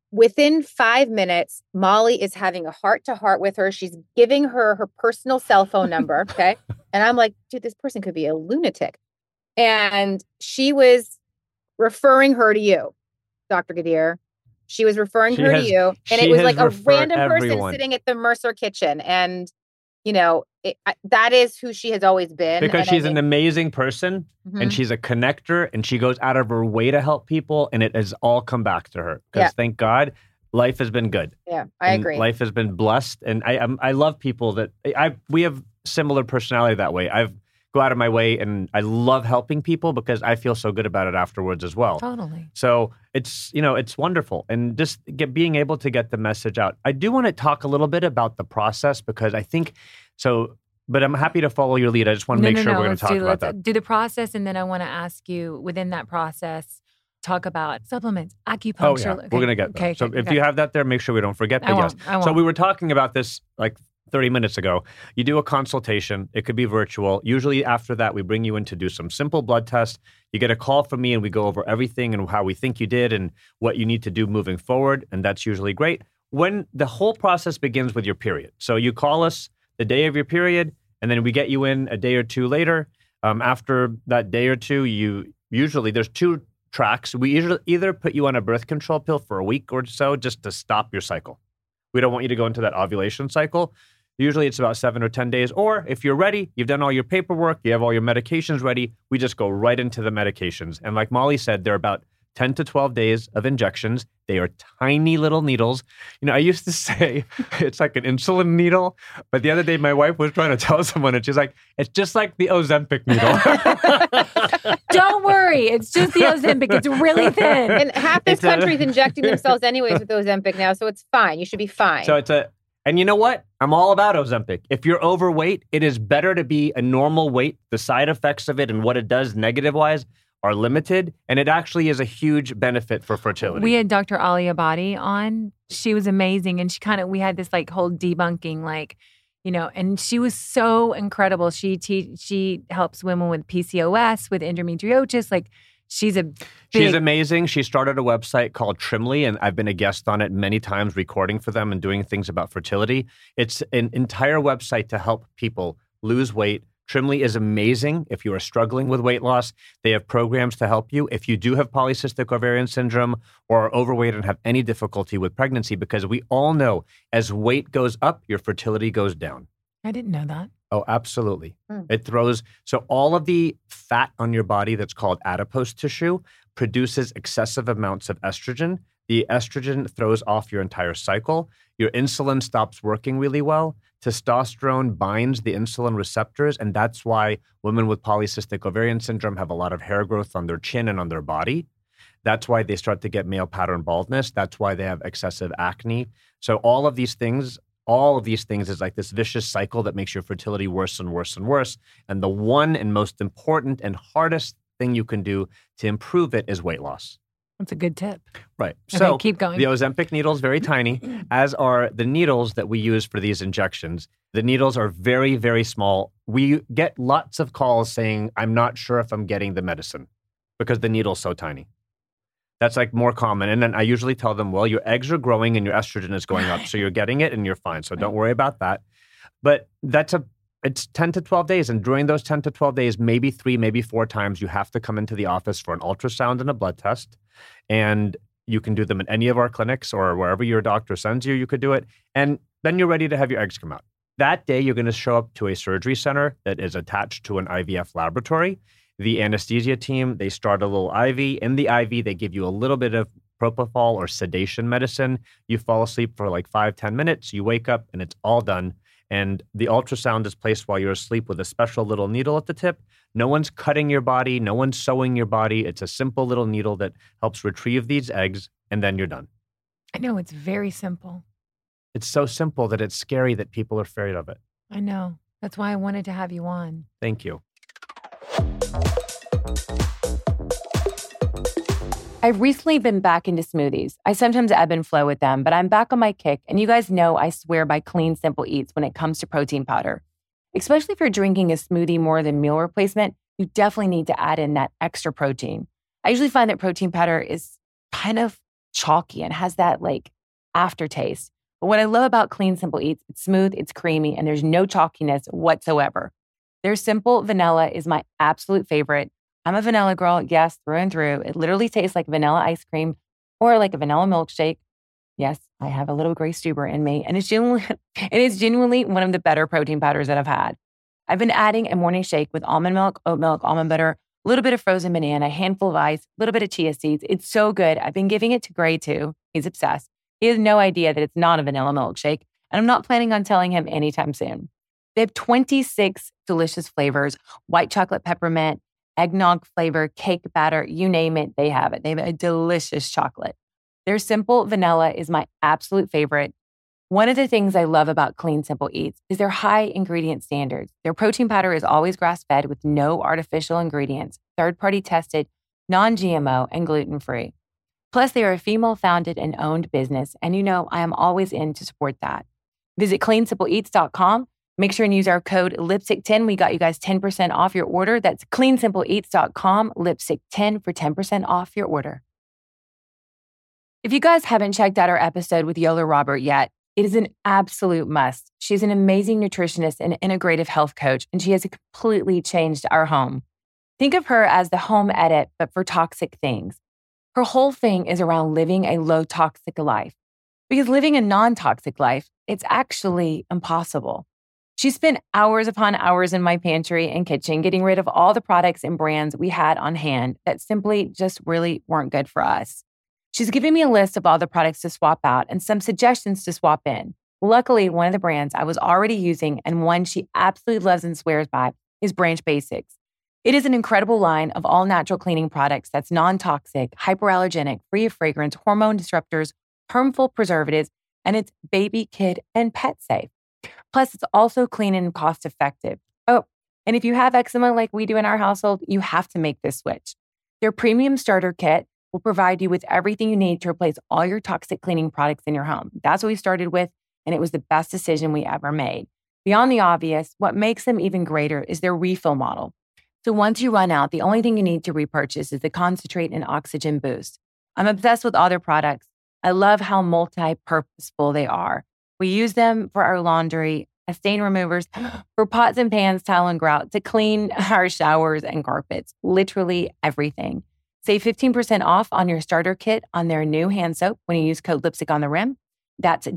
within 5 minutes, Molly is having a heart-to-heart with her. She's giving her personal cell phone number, okay? And I'm like, dude, this person could be a lunatic. And she was referring her to you, Dr. Gadeer. She was referring her to you. And it was like a random person sitting at the Mercer kitchen. And, you know, that is who she has always been. Because she's an amazing person and she's a connector and she goes out of her way to help people. And it has all come back to her. Because thank God, life has been good. Yeah, I agree. Life has been blessed. And I love people that we have similar personality that way. I've go out of my way and I love helping people because I feel so good about it afterwards as well. Totally. So it's, you know, it's wonderful. And just being able to get the message out. I do want to talk a little bit about the process because I think so, but I'm happy to follow your lead. I just want to make sure we're going to talk about that. Do the process. And then I want to ask you within that process, talk about supplements, acupuncture. Oh, yeah. Okay. We're going to get there. So if you have that there, make sure we don't forget that. I won't. So we were talking about this like 30 minutes ago. You do a consultation. It could be virtual. Usually after that, we bring you in to do some simple blood tests. You get a call from me and we go over everything and how we think you did and what you need to do moving forward. And that's usually great. When the whole process begins with your period. So you call us the day of your period and then we get you in a day or two later. After that day or two, usually there's 2 tracks. We usually either put you on a birth control pill for a week or so just to stop your cycle. We don't want you to go into that ovulation cycle. Usually it's about 7 or 10 days. Or if you're ready, you've done all your paperwork, you have all your medications ready, we just go right into the medications. And like Molly said, they're about 10 to 12 days of injections. They are tiny little needles. You know, I used to say it's like an insulin needle, but the other day my wife was trying to tell someone and she's like, it's just like the Ozempic needle. Don't worry. It's just the Ozempic. It's really thin. And half this country is injecting themselves anyways with Ozempic now, so it's fine. You should be fine. So and you know what? I'm all about Ozempic. If you're overweight, it is better to be a normal weight. The side effects of it and what it does negative-wise are limited, and it actually is a huge benefit for fertility. We had Dr. Alia Abadi on. She was amazing, and we had this like whole debunking, like, you know, and she was so incredible. She helps women with PCOS, with endometriosis, like. She's amazing. She started a website called Trimly, and I've been a guest on it many times, recording for them and doing things about fertility. It's an entire website to help people lose weight. Trimly is amazing if you are struggling with weight loss. They have programs to help you if you do have polycystic ovarian syndrome or are overweight and have any difficulty with pregnancy, because we all know as weight goes up, your fertility goes down. I didn't know that. Oh, absolutely. It throws, so all of the fat on your body that's called adipose tissue produces excessive amounts of estrogen. The estrogen throws off your entire cycle. Your insulin stops working really well. Testosterone binds the insulin receptors, and that's why women with polycystic ovarian syndrome have a lot of hair growth on their chin and on their body. That's why they start to get male pattern baldness. That's why they have excessive acne. So all of these things is like this vicious cycle that makes your fertility worse and worse and worse. And the one and most important and hardest thing you can do to improve it is weight loss. That's a good tip. Right. Okay, So keep going. The Ozempic needle is very tiny, as are the needles that we use for these injections. The needles are very, very small. We get lots of calls saying, I'm not sure if I'm getting the medicine because the needle's so tiny. That's like more common. And then I usually tell them, well, your eggs are growing and your estrogen is going up. So you're getting it and you're fine. So don't worry about that. But it's 10 to 12 days. And during those 10 to 12 days, maybe 3, maybe 4 times, you have to come into the office for an ultrasound and a blood test. And you can do them in any of our clinics or wherever your doctor sends you, you could do it. And then you're ready to have your eggs come out. That day, you're going to show up to a surgery center that is attached to an IVF laboratory. The anesthesia team, they start a little IV. In the IV, they give you a little bit of propofol or sedation medicine. You fall asleep for like 5-10 minutes. You wake up and it's all done. And the ultrasound is placed while you're asleep with a special little needle at the tip. No one's cutting your body. No one's sewing your body. It's a simple little needle that helps retrieve these eggs, and then you're done. I know, it's very simple. It's so simple that it's scary that people are afraid of it. I know. That's why I wanted to have you on. Thank you. I've recently been back into smoothies. I sometimes ebb and flow with them, but I'm back on my kick. And you guys know I swear by clean, simple eats when it comes to protein powder. Especially if you're drinking a smoothie more than meal replacement, you definitely need to add in that extra protein. I usually find that protein powder is kind of chalky and has that like aftertaste. But what I love about Clean Simple Eats, it's smooth, it's creamy, and there's no chalkiness whatsoever. Their simple vanilla is my absolute favorite. I'm a vanilla girl, yes, through and through. It literally tastes like vanilla ice cream or like a vanilla milkshake. Yes, I have a little Gray Stuber in me, and it's genuinely one of the better protein powders that I've had. I've been adding a morning shake with almond milk, oat milk, almond butter, a little bit of frozen banana, a handful of ice, a little bit of chia seeds. It's so good. I've been giving it to Gray too. He's obsessed. He has no idea that it's not a vanilla milkshake, and I'm not planning on telling him anytime soon. They have 26 delicious flavors: white chocolate peppermint, eggnog flavor, cake batter, you name it, they have it. They have a delicious chocolate. Their simple vanilla is my absolute favorite. One of the things I love about Clean Simple Eats is their high ingredient standards. Their protein powder is always grass-fed with no artificial ingredients, third-party tested, non-GMO, and gluten-free. Plus, they are a female-founded and owned business, and you know I am always in to support that. Visit cleansimpleeats.com. Make sure and use our code LIPSTICK10. We got you guys 10% off your order. That's cleansimpleeats.com, LIPSTICK10 for 10% off your order. If you guys haven't checked out our episode with Yola Robert yet, it is an absolute must. She's an amazing nutritionist and integrative health coach, and she has completely changed our home. Think of her as the home edit, but for toxic things. Her whole thing is around living a low toxic life. Because living a non-toxic life, it's actually impossible. She spent hours upon hours in my pantry and kitchen getting rid of all the products and brands we had on hand that simply just really weren't good for us. She's giving me a list of all the products to swap out and some suggestions to swap in. Luckily, one of the brands I was already using and one she absolutely loves and swears by is Branch Basics. It is an incredible line of all natural cleaning products that's non-toxic, hypoallergenic, free of fragrance, hormone disruptors, harmful preservatives, and it's baby, kid, and pet safe. Plus, it's also clean and cost-effective. Oh, and if you have eczema like we do in our household, you have to make this switch. Their premium starter kit will provide you with everything you need to replace all your toxic cleaning products in your home. That's what we started with, and it was the best decision we ever made. Beyond the obvious, what makes them even greater is their refill model. So once you run out, the only thing you need to repurchase is the concentrate and oxygen boost. I'm obsessed with all their products. I love how multi-purposeful they are. We use them for our laundry, as stain removers, for pots and pans, towel and grout, to clean our showers and carpets, literally everything. Save 15% off on your starter kit on their new hand soap when you use code Lipstick on the Rim. That's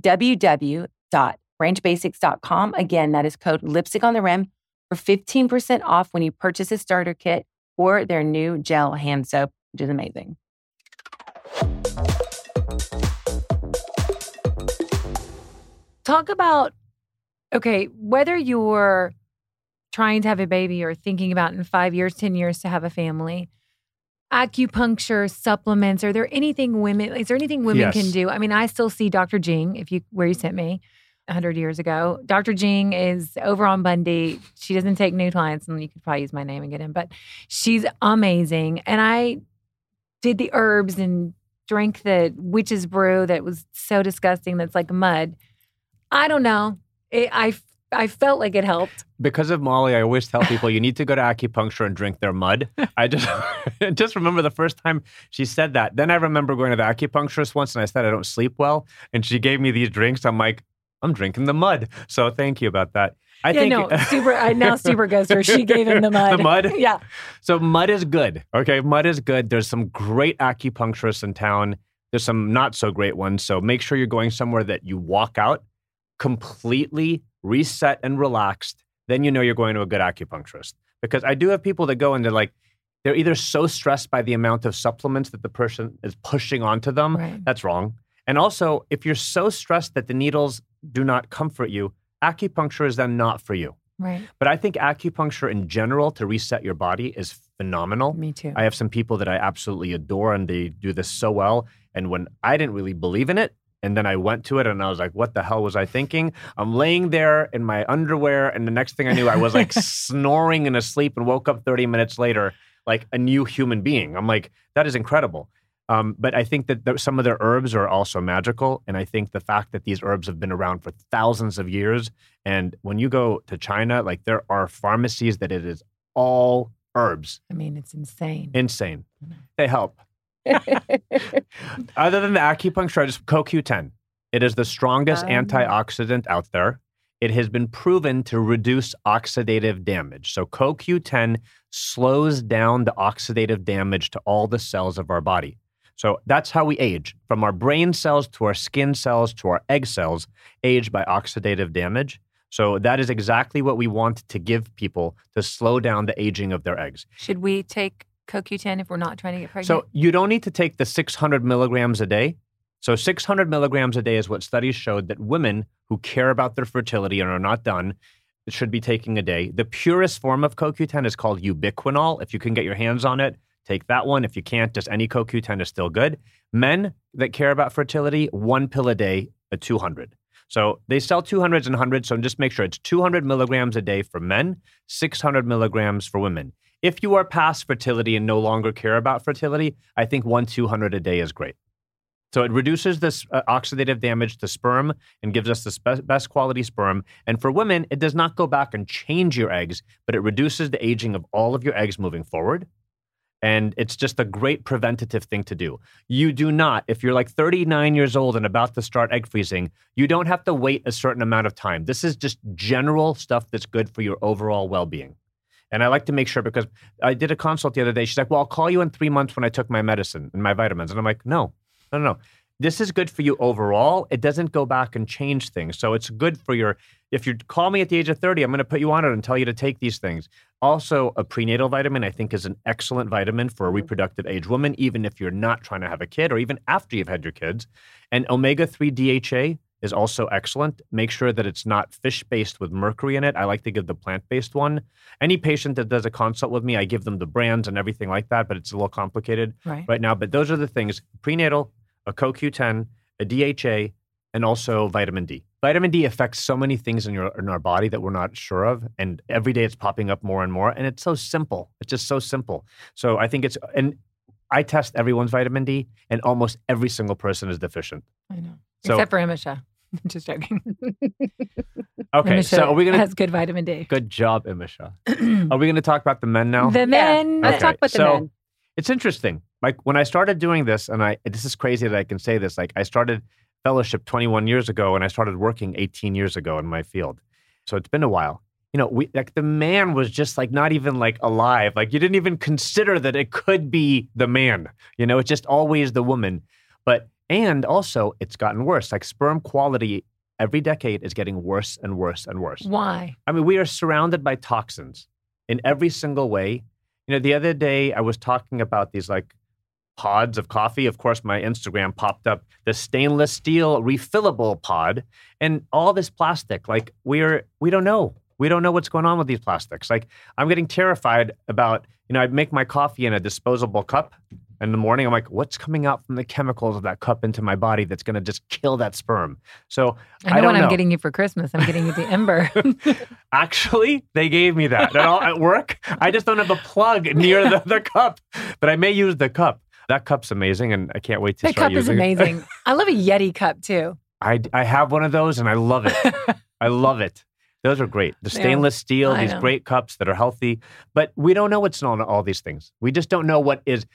www.branchbasics.com. Again, that is code Lipstick on the Rim for 15% off when you purchase a starter kit or their new gel hand soap, which is amazing. Talk about, okay, whether you're trying to have a baby or thinking about in 5 years, 10 years to have a family, acupuncture, supplements, is there anything women Yes. can do? I mean, I still see Dr. Jing, where you sent me 100 years ago. Dr. Jing is over on Bundy. She doesn't take new clients, and you could probably use my name and get in, but she's amazing. And I did the herbs and drank the witch's brew that was so disgusting that's like mud. I don't know. I felt like it helped. Because of Molly, I always tell people you need to go to acupuncture and drink their mud. I just remember the first time she said that. Then I remember going to the acupuncturist once and I said I don't sleep well. And she gave me these drinks. I'm like, I'm drinking the mud. So thank you about that. Stuber goes for she gave him the mud. The mud? Yeah. So mud is good. Okay, mud is good. There's some great acupuncturists in town. There's some not so great ones. So make sure you're going somewhere that you walk out completely reset and relaxed. Then you know you're going to a good acupuncturist. Because I do have people that go and they're either so stressed by the amount of supplements that the person is pushing onto them. Right. That's wrong. And also, if you're so stressed that the needles do not comfort you, acupuncture is then not for you. Right. But I think acupuncture in general to reset your body is phenomenal. Me too. I have some people that I absolutely adore and they do this so well. And when I didn't really believe in it, and then I went to it and I was like, what the hell was I thinking? I'm laying there in my underwear and the next thing I knew, I was like snoring and asleep and woke up 30 minutes later like a new human being. I'm like, that is incredible. But I think that some of their herbs are also magical. And I think the fact that these herbs have been around for thousands of years. And when you go to China, like there are pharmacies that it is all herbs. I mean, it's insane. Insane. They help. Other than the acupuncture, just CoQ10. It is the strongest antioxidant out there. It has been proven to reduce oxidative damage. So CoQ10 slows down the oxidative damage to all the cells of our body. So that's how we age. From our brain cells to our skin cells to our egg cells, age by oxidative damage. So that is exactly what we want to give people to slow down the aging of their eggs. Should we take CoQ10 if we're not trying to get pregnant? So you don't need to take the 600 milligrams a day. So 600 milligrams a day is what studies showed that women who care about their fertility and are not done should be taking a day. The purest form of CoQ10 is called ubiquinol. If you can get your hands on it, take that one. If you can't, just any CoQ10 is still good. Men that care about fertility, 1 pill a day at 200. So they sell 200s and 100s, so just make sure it's 200 milligrams a day for men, 600 milligrams for women. If you are past fertility and no longer care about fertility, I think 200 a day is great. So it reduces this oxidative damage to sperm and gives us the best quality sperm. And for women, it does not go back and change your eggs, but it reduces the aging of all of your eggs moving forward. And it's just a great preventative thing to do. You do not, if you're like 39 years old and about to start egg freezing, you don't have to wait a certain amount of time. This is just general stuff that's good for your overall well-being. And I like to make sure, because I did a consult the other day. She's like, well, I'll call you in 3 months when I took my medicine and my vitamins. And I'm like, no. This is good for you overall. It doesn't go back and change things. So it's good for if you call me at the age of 30, I'm going to put you on it and tell you to take these things. Also, a prenatal vitamin, I think, is an excellent vitamin for a reproductive age woman, even if you're not trying to have a kid or even after you've had your kids. And omega-3 DHA is also excellent. Make sure that it's not fish-based with mercury in it. I like to give the plant-based one. Any patient that does a consult with me, I give them the brands and everything like that, but it's a little complicated right now. But those are the things: prenatal, a CoQ10, a DHA, and also vitamin D. Vitamin D affects so many things in our body that we're not sure of. And every day it's popping up more and more. And it's so simple. It's just so simple. So I think and I test everyone's vitamin D, and almost every single person is deficient. I know. Except for Imisha. Just joking. Okay, Imisha so are we going to... has good vitamin D. Good job, Imisha. Are we going to talk about the men now? The men. Let's talk about the men. It's interesting. Like when I started doing this, and this is crazy that I can say this, like I started fellowship 21 years ago and I started working 18 years ago in my field. So it's been a while. The man was just like not even like alive. Like you didn't even consider that it could be the man. It's just always the woman. And also it's gotten worse. Like sperm quality every decade is getting worse and worse and worse. Why? I mean, we are surrounded by toxins in every single way. The other day I was talking about these like pods of coffee. Of course, my Instagram popped up the stainless steel refillable pod and all this plastic. Like we don't know. We don't know what's going on with these plastics. Like I'm getting terrified about, I make my coffee in a disposable cup. In the morning, I'm like, what's coming out from the chemicals of that cup into my body that's going to just kill that sperm? So I don't know. I'm getting you for Christmas. I'm getting you the Ember. Actually, they gave me that. At work, I just don't have a plug near the cup, but I may use the cup. That cup's amazing, and I can't wait to start using it. That cup is amazing. I love a Yeti cup, too. I have one of those, and I love it. I love it. Those are great. The stainless steel, these great cups that are healthy. But we don't know what's on all these things. We just don't know what is,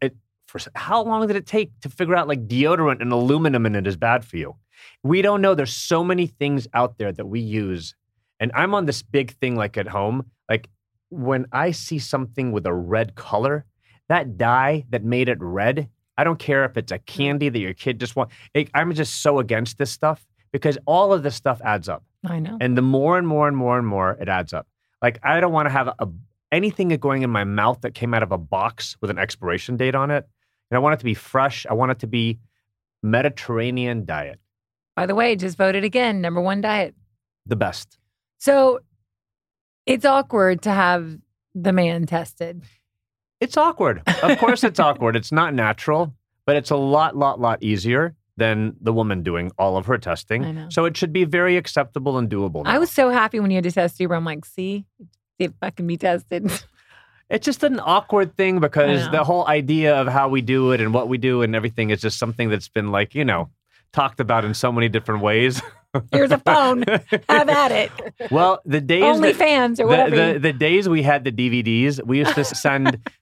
how long did it take to figure out like deodorant and aluminum in it is bad for you? We don't know. There's so many things out there that we use. And I'm on this big thing like at home. Like when I see something with a red color, that dye that made it red, I don't care if it's a candy that your kid just wants. I'm just so against this stuff because all of this stuff adds up. I know. And the more and more and more and more it adds up. Like I don't want to have anything going in my mouth that came out of a box with an expiration date on it. And I want it to be fresh. I want it to be Mediterranean diet. By the way, just voted again, #1 diet. The best. So it's awkward to have the man tested. It's awkward. Of course it's awkward. It's not natural, but it's a lot easier than the woman doing all of her testing. I know. So it should be very acceptable and doable now. I was so happy when you had to test you, where I'm like, see if I can be tested. It's just an awkward thing because the whole idea of how we do it and what we do and everything is just something that's been like, talked about in so many different ways. Here's a phone. Have at it. Well, the days OnlyFans or whatever. The days we had the DVDs, we used to send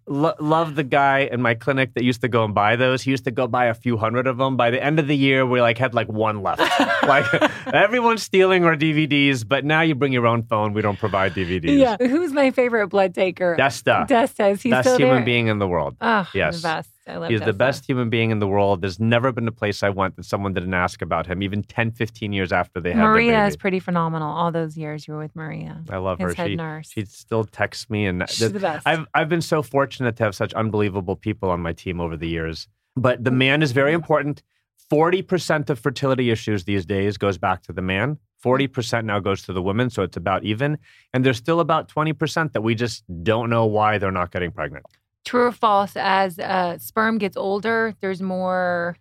love the guy in my clinic that used to go and buy those. He used to go buy a few hundred of them. By the end of the year, we had one left. Like everyone's stealing our DVDs, but now you bring your own phone. We don't provide DVDs. Yeah. Who's my favorite blood taker? Desta. Is he best still human there? being in the world. Oh, yes. the best. I love He's Desta. the best human being in the world. There's never been a place I went that someone didn't ask about him, even 10, 15 years after they had Maria their is baby. pretty phenomenal. All those years you were with Maria. I love His her. head nurse. She still texts me, and She's the best. I've been so fortunate to have such unbelievable people on my team over the years. But the man is very important. 40% of fertility issues these days goes back to the man. 40% now goes to the women, so it's about even. And there's still about 20% that we just don't know why they're not getting pregnant. True or false, as sperm gets older, there's more,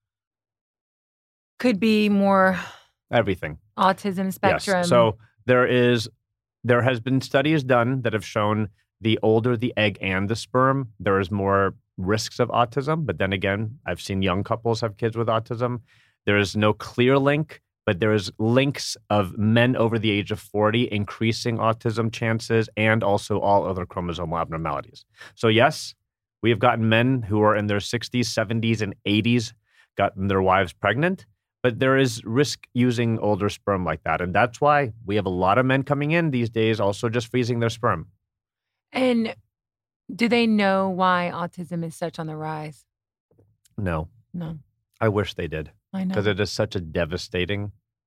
could be more Everything. autism spectrum. Yes. So there has been studies done that have shown the older the egg and the sperm, there is more risks of autism. But then again, I've seen young couples have kids with autism. There is no clear link, but there is links of men over the age of 40 increasing autism chances and also all other chromosomal abnormalities. So yes, we have gotten men who are in their 60s, 70s, and 80s gotten their wives pregnant, but there is risk using older sperm like that. And that's why we have a lot of men coming in these days also just freezing their sperm. And do they know why autism is such on the rise? No. No. I wish they did. I know. Because it is such a devastating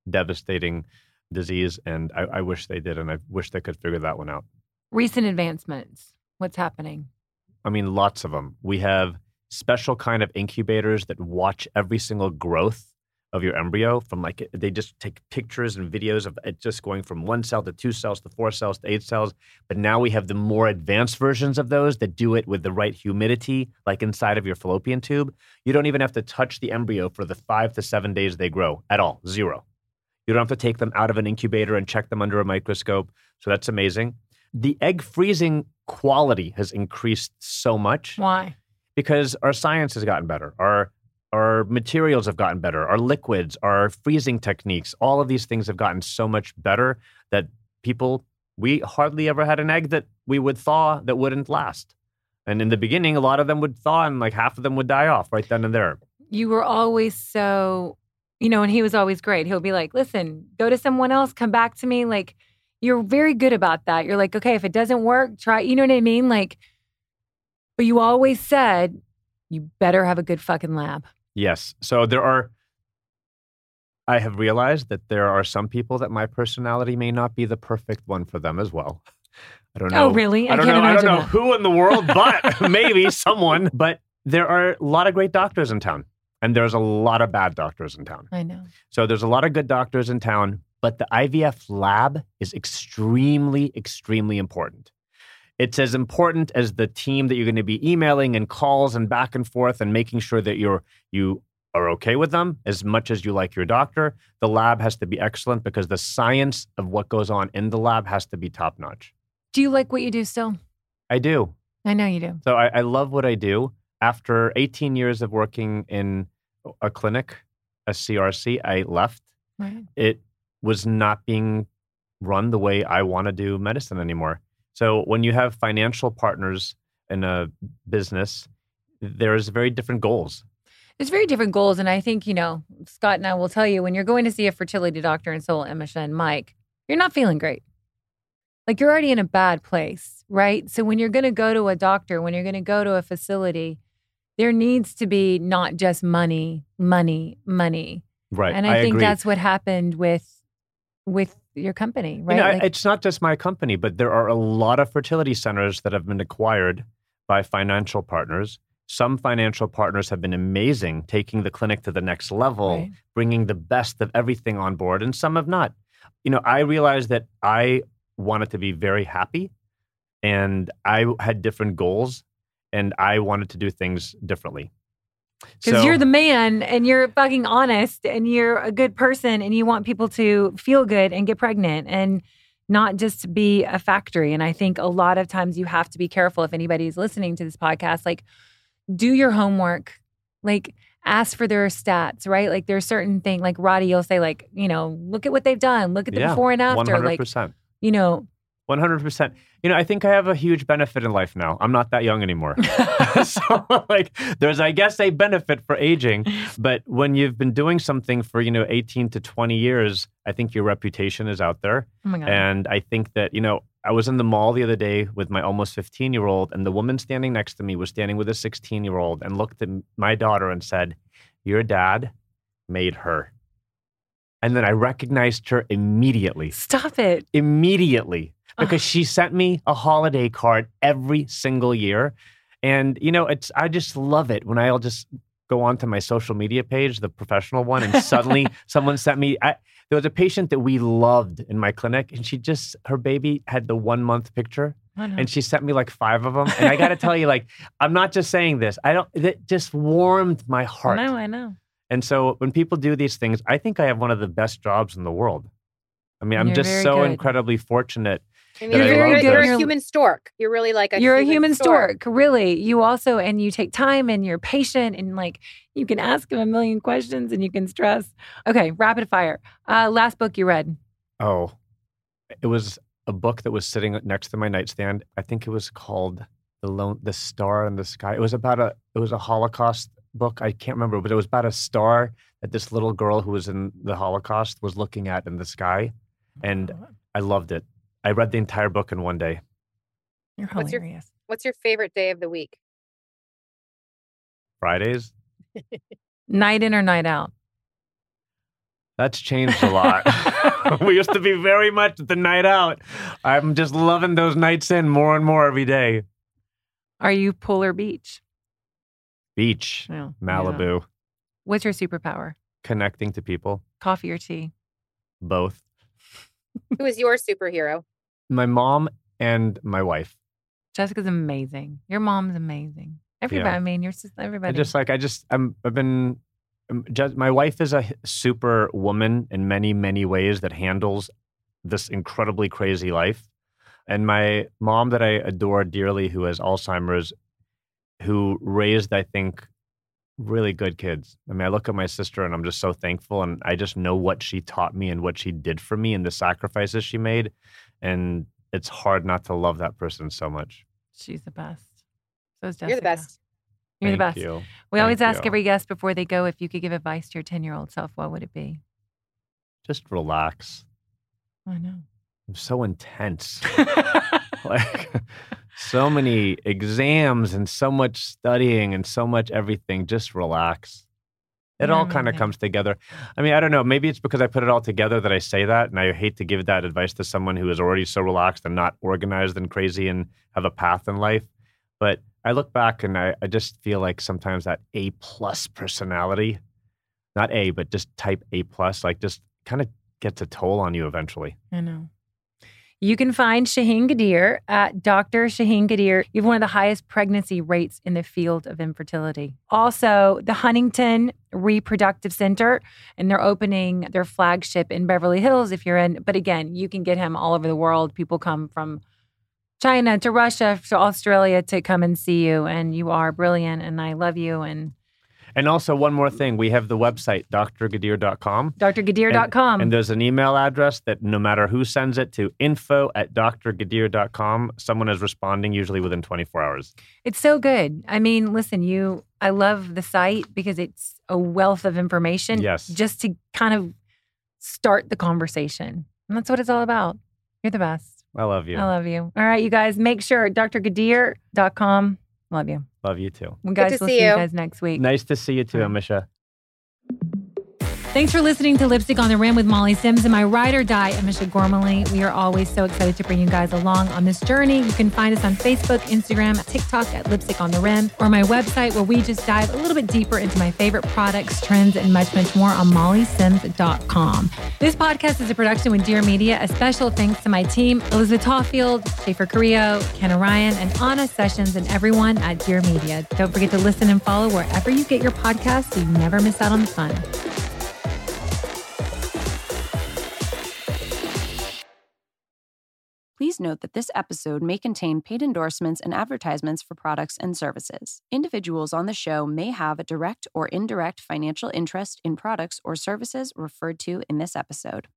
disease. And I wish they did. And I wish they could figure that one out. Recent advancements. What's happening? I mean, lots of them. We have special kind of incubators that watch every single growth of your embryo from they just take pictures and videos of it just going from 1 cell to 2 cells to 4 cells to 8 cells. But now we have the more advanced versions of those that do it with the right humidity, like inside of your fallopian tube. You don't even have to touch the embryo for the 5 to 7 days they grow at all. Zero. You don't have to take them out of an incubator and check them under a microscope. So that's amazing. The egg freezing quality has increased so much. Why? Because our science has gotten better. Our materials have gotten better. Our liquids, our freezing techniques, all of these things have gotten so much better that we hardly ever had an egg that we would thaw that wouldn't last. And in the beginning, a lot of them would thaw and half of them would die off right then and there. You were always so, and he was always great. He'll be like, listen, go to someone else, come back to me. You're very good about that. You're like, okay, if it doesn't work, try, you know what I mean? But you always said, you better have a good fucking lab. Yes. So I have realized that there are some people that my personality may not be the perfect one for them as well. I don't know. Oh, really? I don't know who in the world, but maybe someone. But there are a lot of great doctors in town, and there's a lot of bad doctors in town. I know. So there's a lot of good doctors in town, but the IVF lab is extremely, extremely important. It's as important as the team that you're going to be emailing and calls and back and forth and making sure that you are okay with them as much as you like your doctor. The lab has to be excellent because the science of what goes on in the lab has to be top notch. Do you like what you do still? I do. I know you do. So I love what I do. After 18 years of working in a clinic, a CRC, I left. Right. It was not being run the way I want to do medicine anymore. So when you have financial partners in a business, there's very different goals. There's very different goals. And I think, Scott and I will tell you, when you're going to see a fertility doctor, and so will Emisha and Mike, you're not feeling great. You're already in a bad place, right? So when you're going to go to a doctor, when you're going to go to a facility, there needs to be not just money. Right. And I think agree. that's what happened with your company, right? It's not just my company, but there are a lot of fertility centers that have been acquired by financial partners. Some financial partners have been amazing, taking the clinic to the next level, Right. bringing the best of everything on board, and some have not. I realized that I wanted to be very happy, and I had different goals, and I wanted to do things differently. Because you're the man and you're fucking honest and you're a good person and you want people to feel good and get pregnant and not just be a factory. And I think a lot of times you have to be careful if anybody's listening to this podcast, do your homework, ask for their stats, right? There's certain things Roddy, you'll say look at what they've done. Look at the before and after. 100%. 100%. I think I have a huge benefit in life now. I'm not that young anymore. So, there's, I guess, a benefit for aging. But when you've been doing something for, 18 to 20 years, I think your reputation is out there. Oh my God. And I think that, I was in the mall the other day with my almost 15-year-old, and the woman standing next to me was standing with a 16-year-old and looked at my daughter and said, "Your dad made her." And then I recognized her immediately. Stop it. Immediately. Because she sent me a holiday card every single year. And, I just love it when I'll just go onto my social media page, the professional one, and suddenly someone sent me, there was a patient that we loved in my clinic, and her baby had the 1 month picture. And she sent me like 5 of them. And I got to tell you, I'm not just saying this. It just warmed my heart. I know. And so when people do these things, I think I have one of the best jobs in the world. I mean, I'm just so incredibly fortunate. You're very good. You're a human stork. You're really like a You're a human stork, really. You also, and you take time and you're patient and you can ask him a million questions and you can stress. Okay, rapid fire. Last book you read? Oh, it was a book that was sitting next to my nightstand. I think it was called The Star in the Sky. It was a Holocaust book. I can't remember, but it was about a star that this little girl who was in the Holocaust was looking at in the sky. And I loved it. I read the entire book in one day. You're hilarious. What's your favorite day of the week? Fridays. Night in or night out? That's changed a lot. We used to be very much the night out. I'm just loving those nights in more and more every day. Are you pool or beach? Beach. Yeah. Malibu. Yeah. What's your superpower? Connecting to people. Coffee or tea? Both. Who is your superhero? My mom and my wife. Jessica's amazing. Your mom's amazing. Everybody. Yeah. I mean, everybody. My wife is a super woman in many, many ways that handles this incredibly crazy life. And my mom that I adore dearly, who has Alzheimer's, who raised, I think, really good kids. I mean, I look at my sister and I'm just so thankful. And I just know what she taught me and what she did for me and the sacrifices she made. And it's hard not to love that person so much. She's the best. So is Jessica. You're the best. You're the best. You. We always ask every guest before they go, if you could give advice to your 10-year-old self, what would it be? Just relax. I know. I'm so intense. So many exams and so much studying and so much everything. Just relax. It all kind of comes together. I mean, I don't know. Maybe it's because I put it all together that I say that. And I hate to give that advice to someone who is already so relaxed and not organized and crazy and have a path in life. But I look back and I just feel like sometimes that A+ personality, not A, but just type A+, just kind of gets a toll on you eventually. I know. You can find Shaheen Gadir at Dr. Shaheen Gadir. You have one of the highest pregnancy rates in the field of infertility. Also, the Huntington Reproductive Center, and they're opening their flagship in Beverly Hills if you're in. But again, you can get him all over the world. People come from China to Russia to Australia to come and see you. And you are brilliant, and I love you. And also, one more thing. We have the website, drgadir.com. drgadir.com. And there's an email address that no matter who sends it to, info@drgadir.com, someone is responding usually within 24 hours. It's so good. I mean, listen, I love the site because it's a wealth of information. Yes. Just to kind of start the conversation. And that's what it's all about. You're the best. I love you. I love you. All right, you guys, make sure, drgadir.com. Love you. Love you too. We guys will see you guys next week. Nice to see you too, Amisha. Thanks for listening to Lipstick on the Rim with Molly Sims and my ride or die, Amisha Gormley. We are always so excited to bring you guys along on this journey. You can find us on Facebook, Instagram, TikTok at Lipstick on the Rim, or my website where we just dive a little bit deeper into my favorite products, trends, and much, much more on mollysims.com. This podcast is a production with Dear Media. A special thanks to my team, Elizabeth Tawfield, Schaefer Carrillo, Kenna Ryan, and Anna Sessions, and everyone at Dear Media. Don't forget to listen and follow wherever you get your podcasts so you never miss out on the fun. Please note that this episode may contain paid endorsements and advertisements for products and services. Individuals on the show may have a direct or indirect financial interest in products or services referred to in this episode.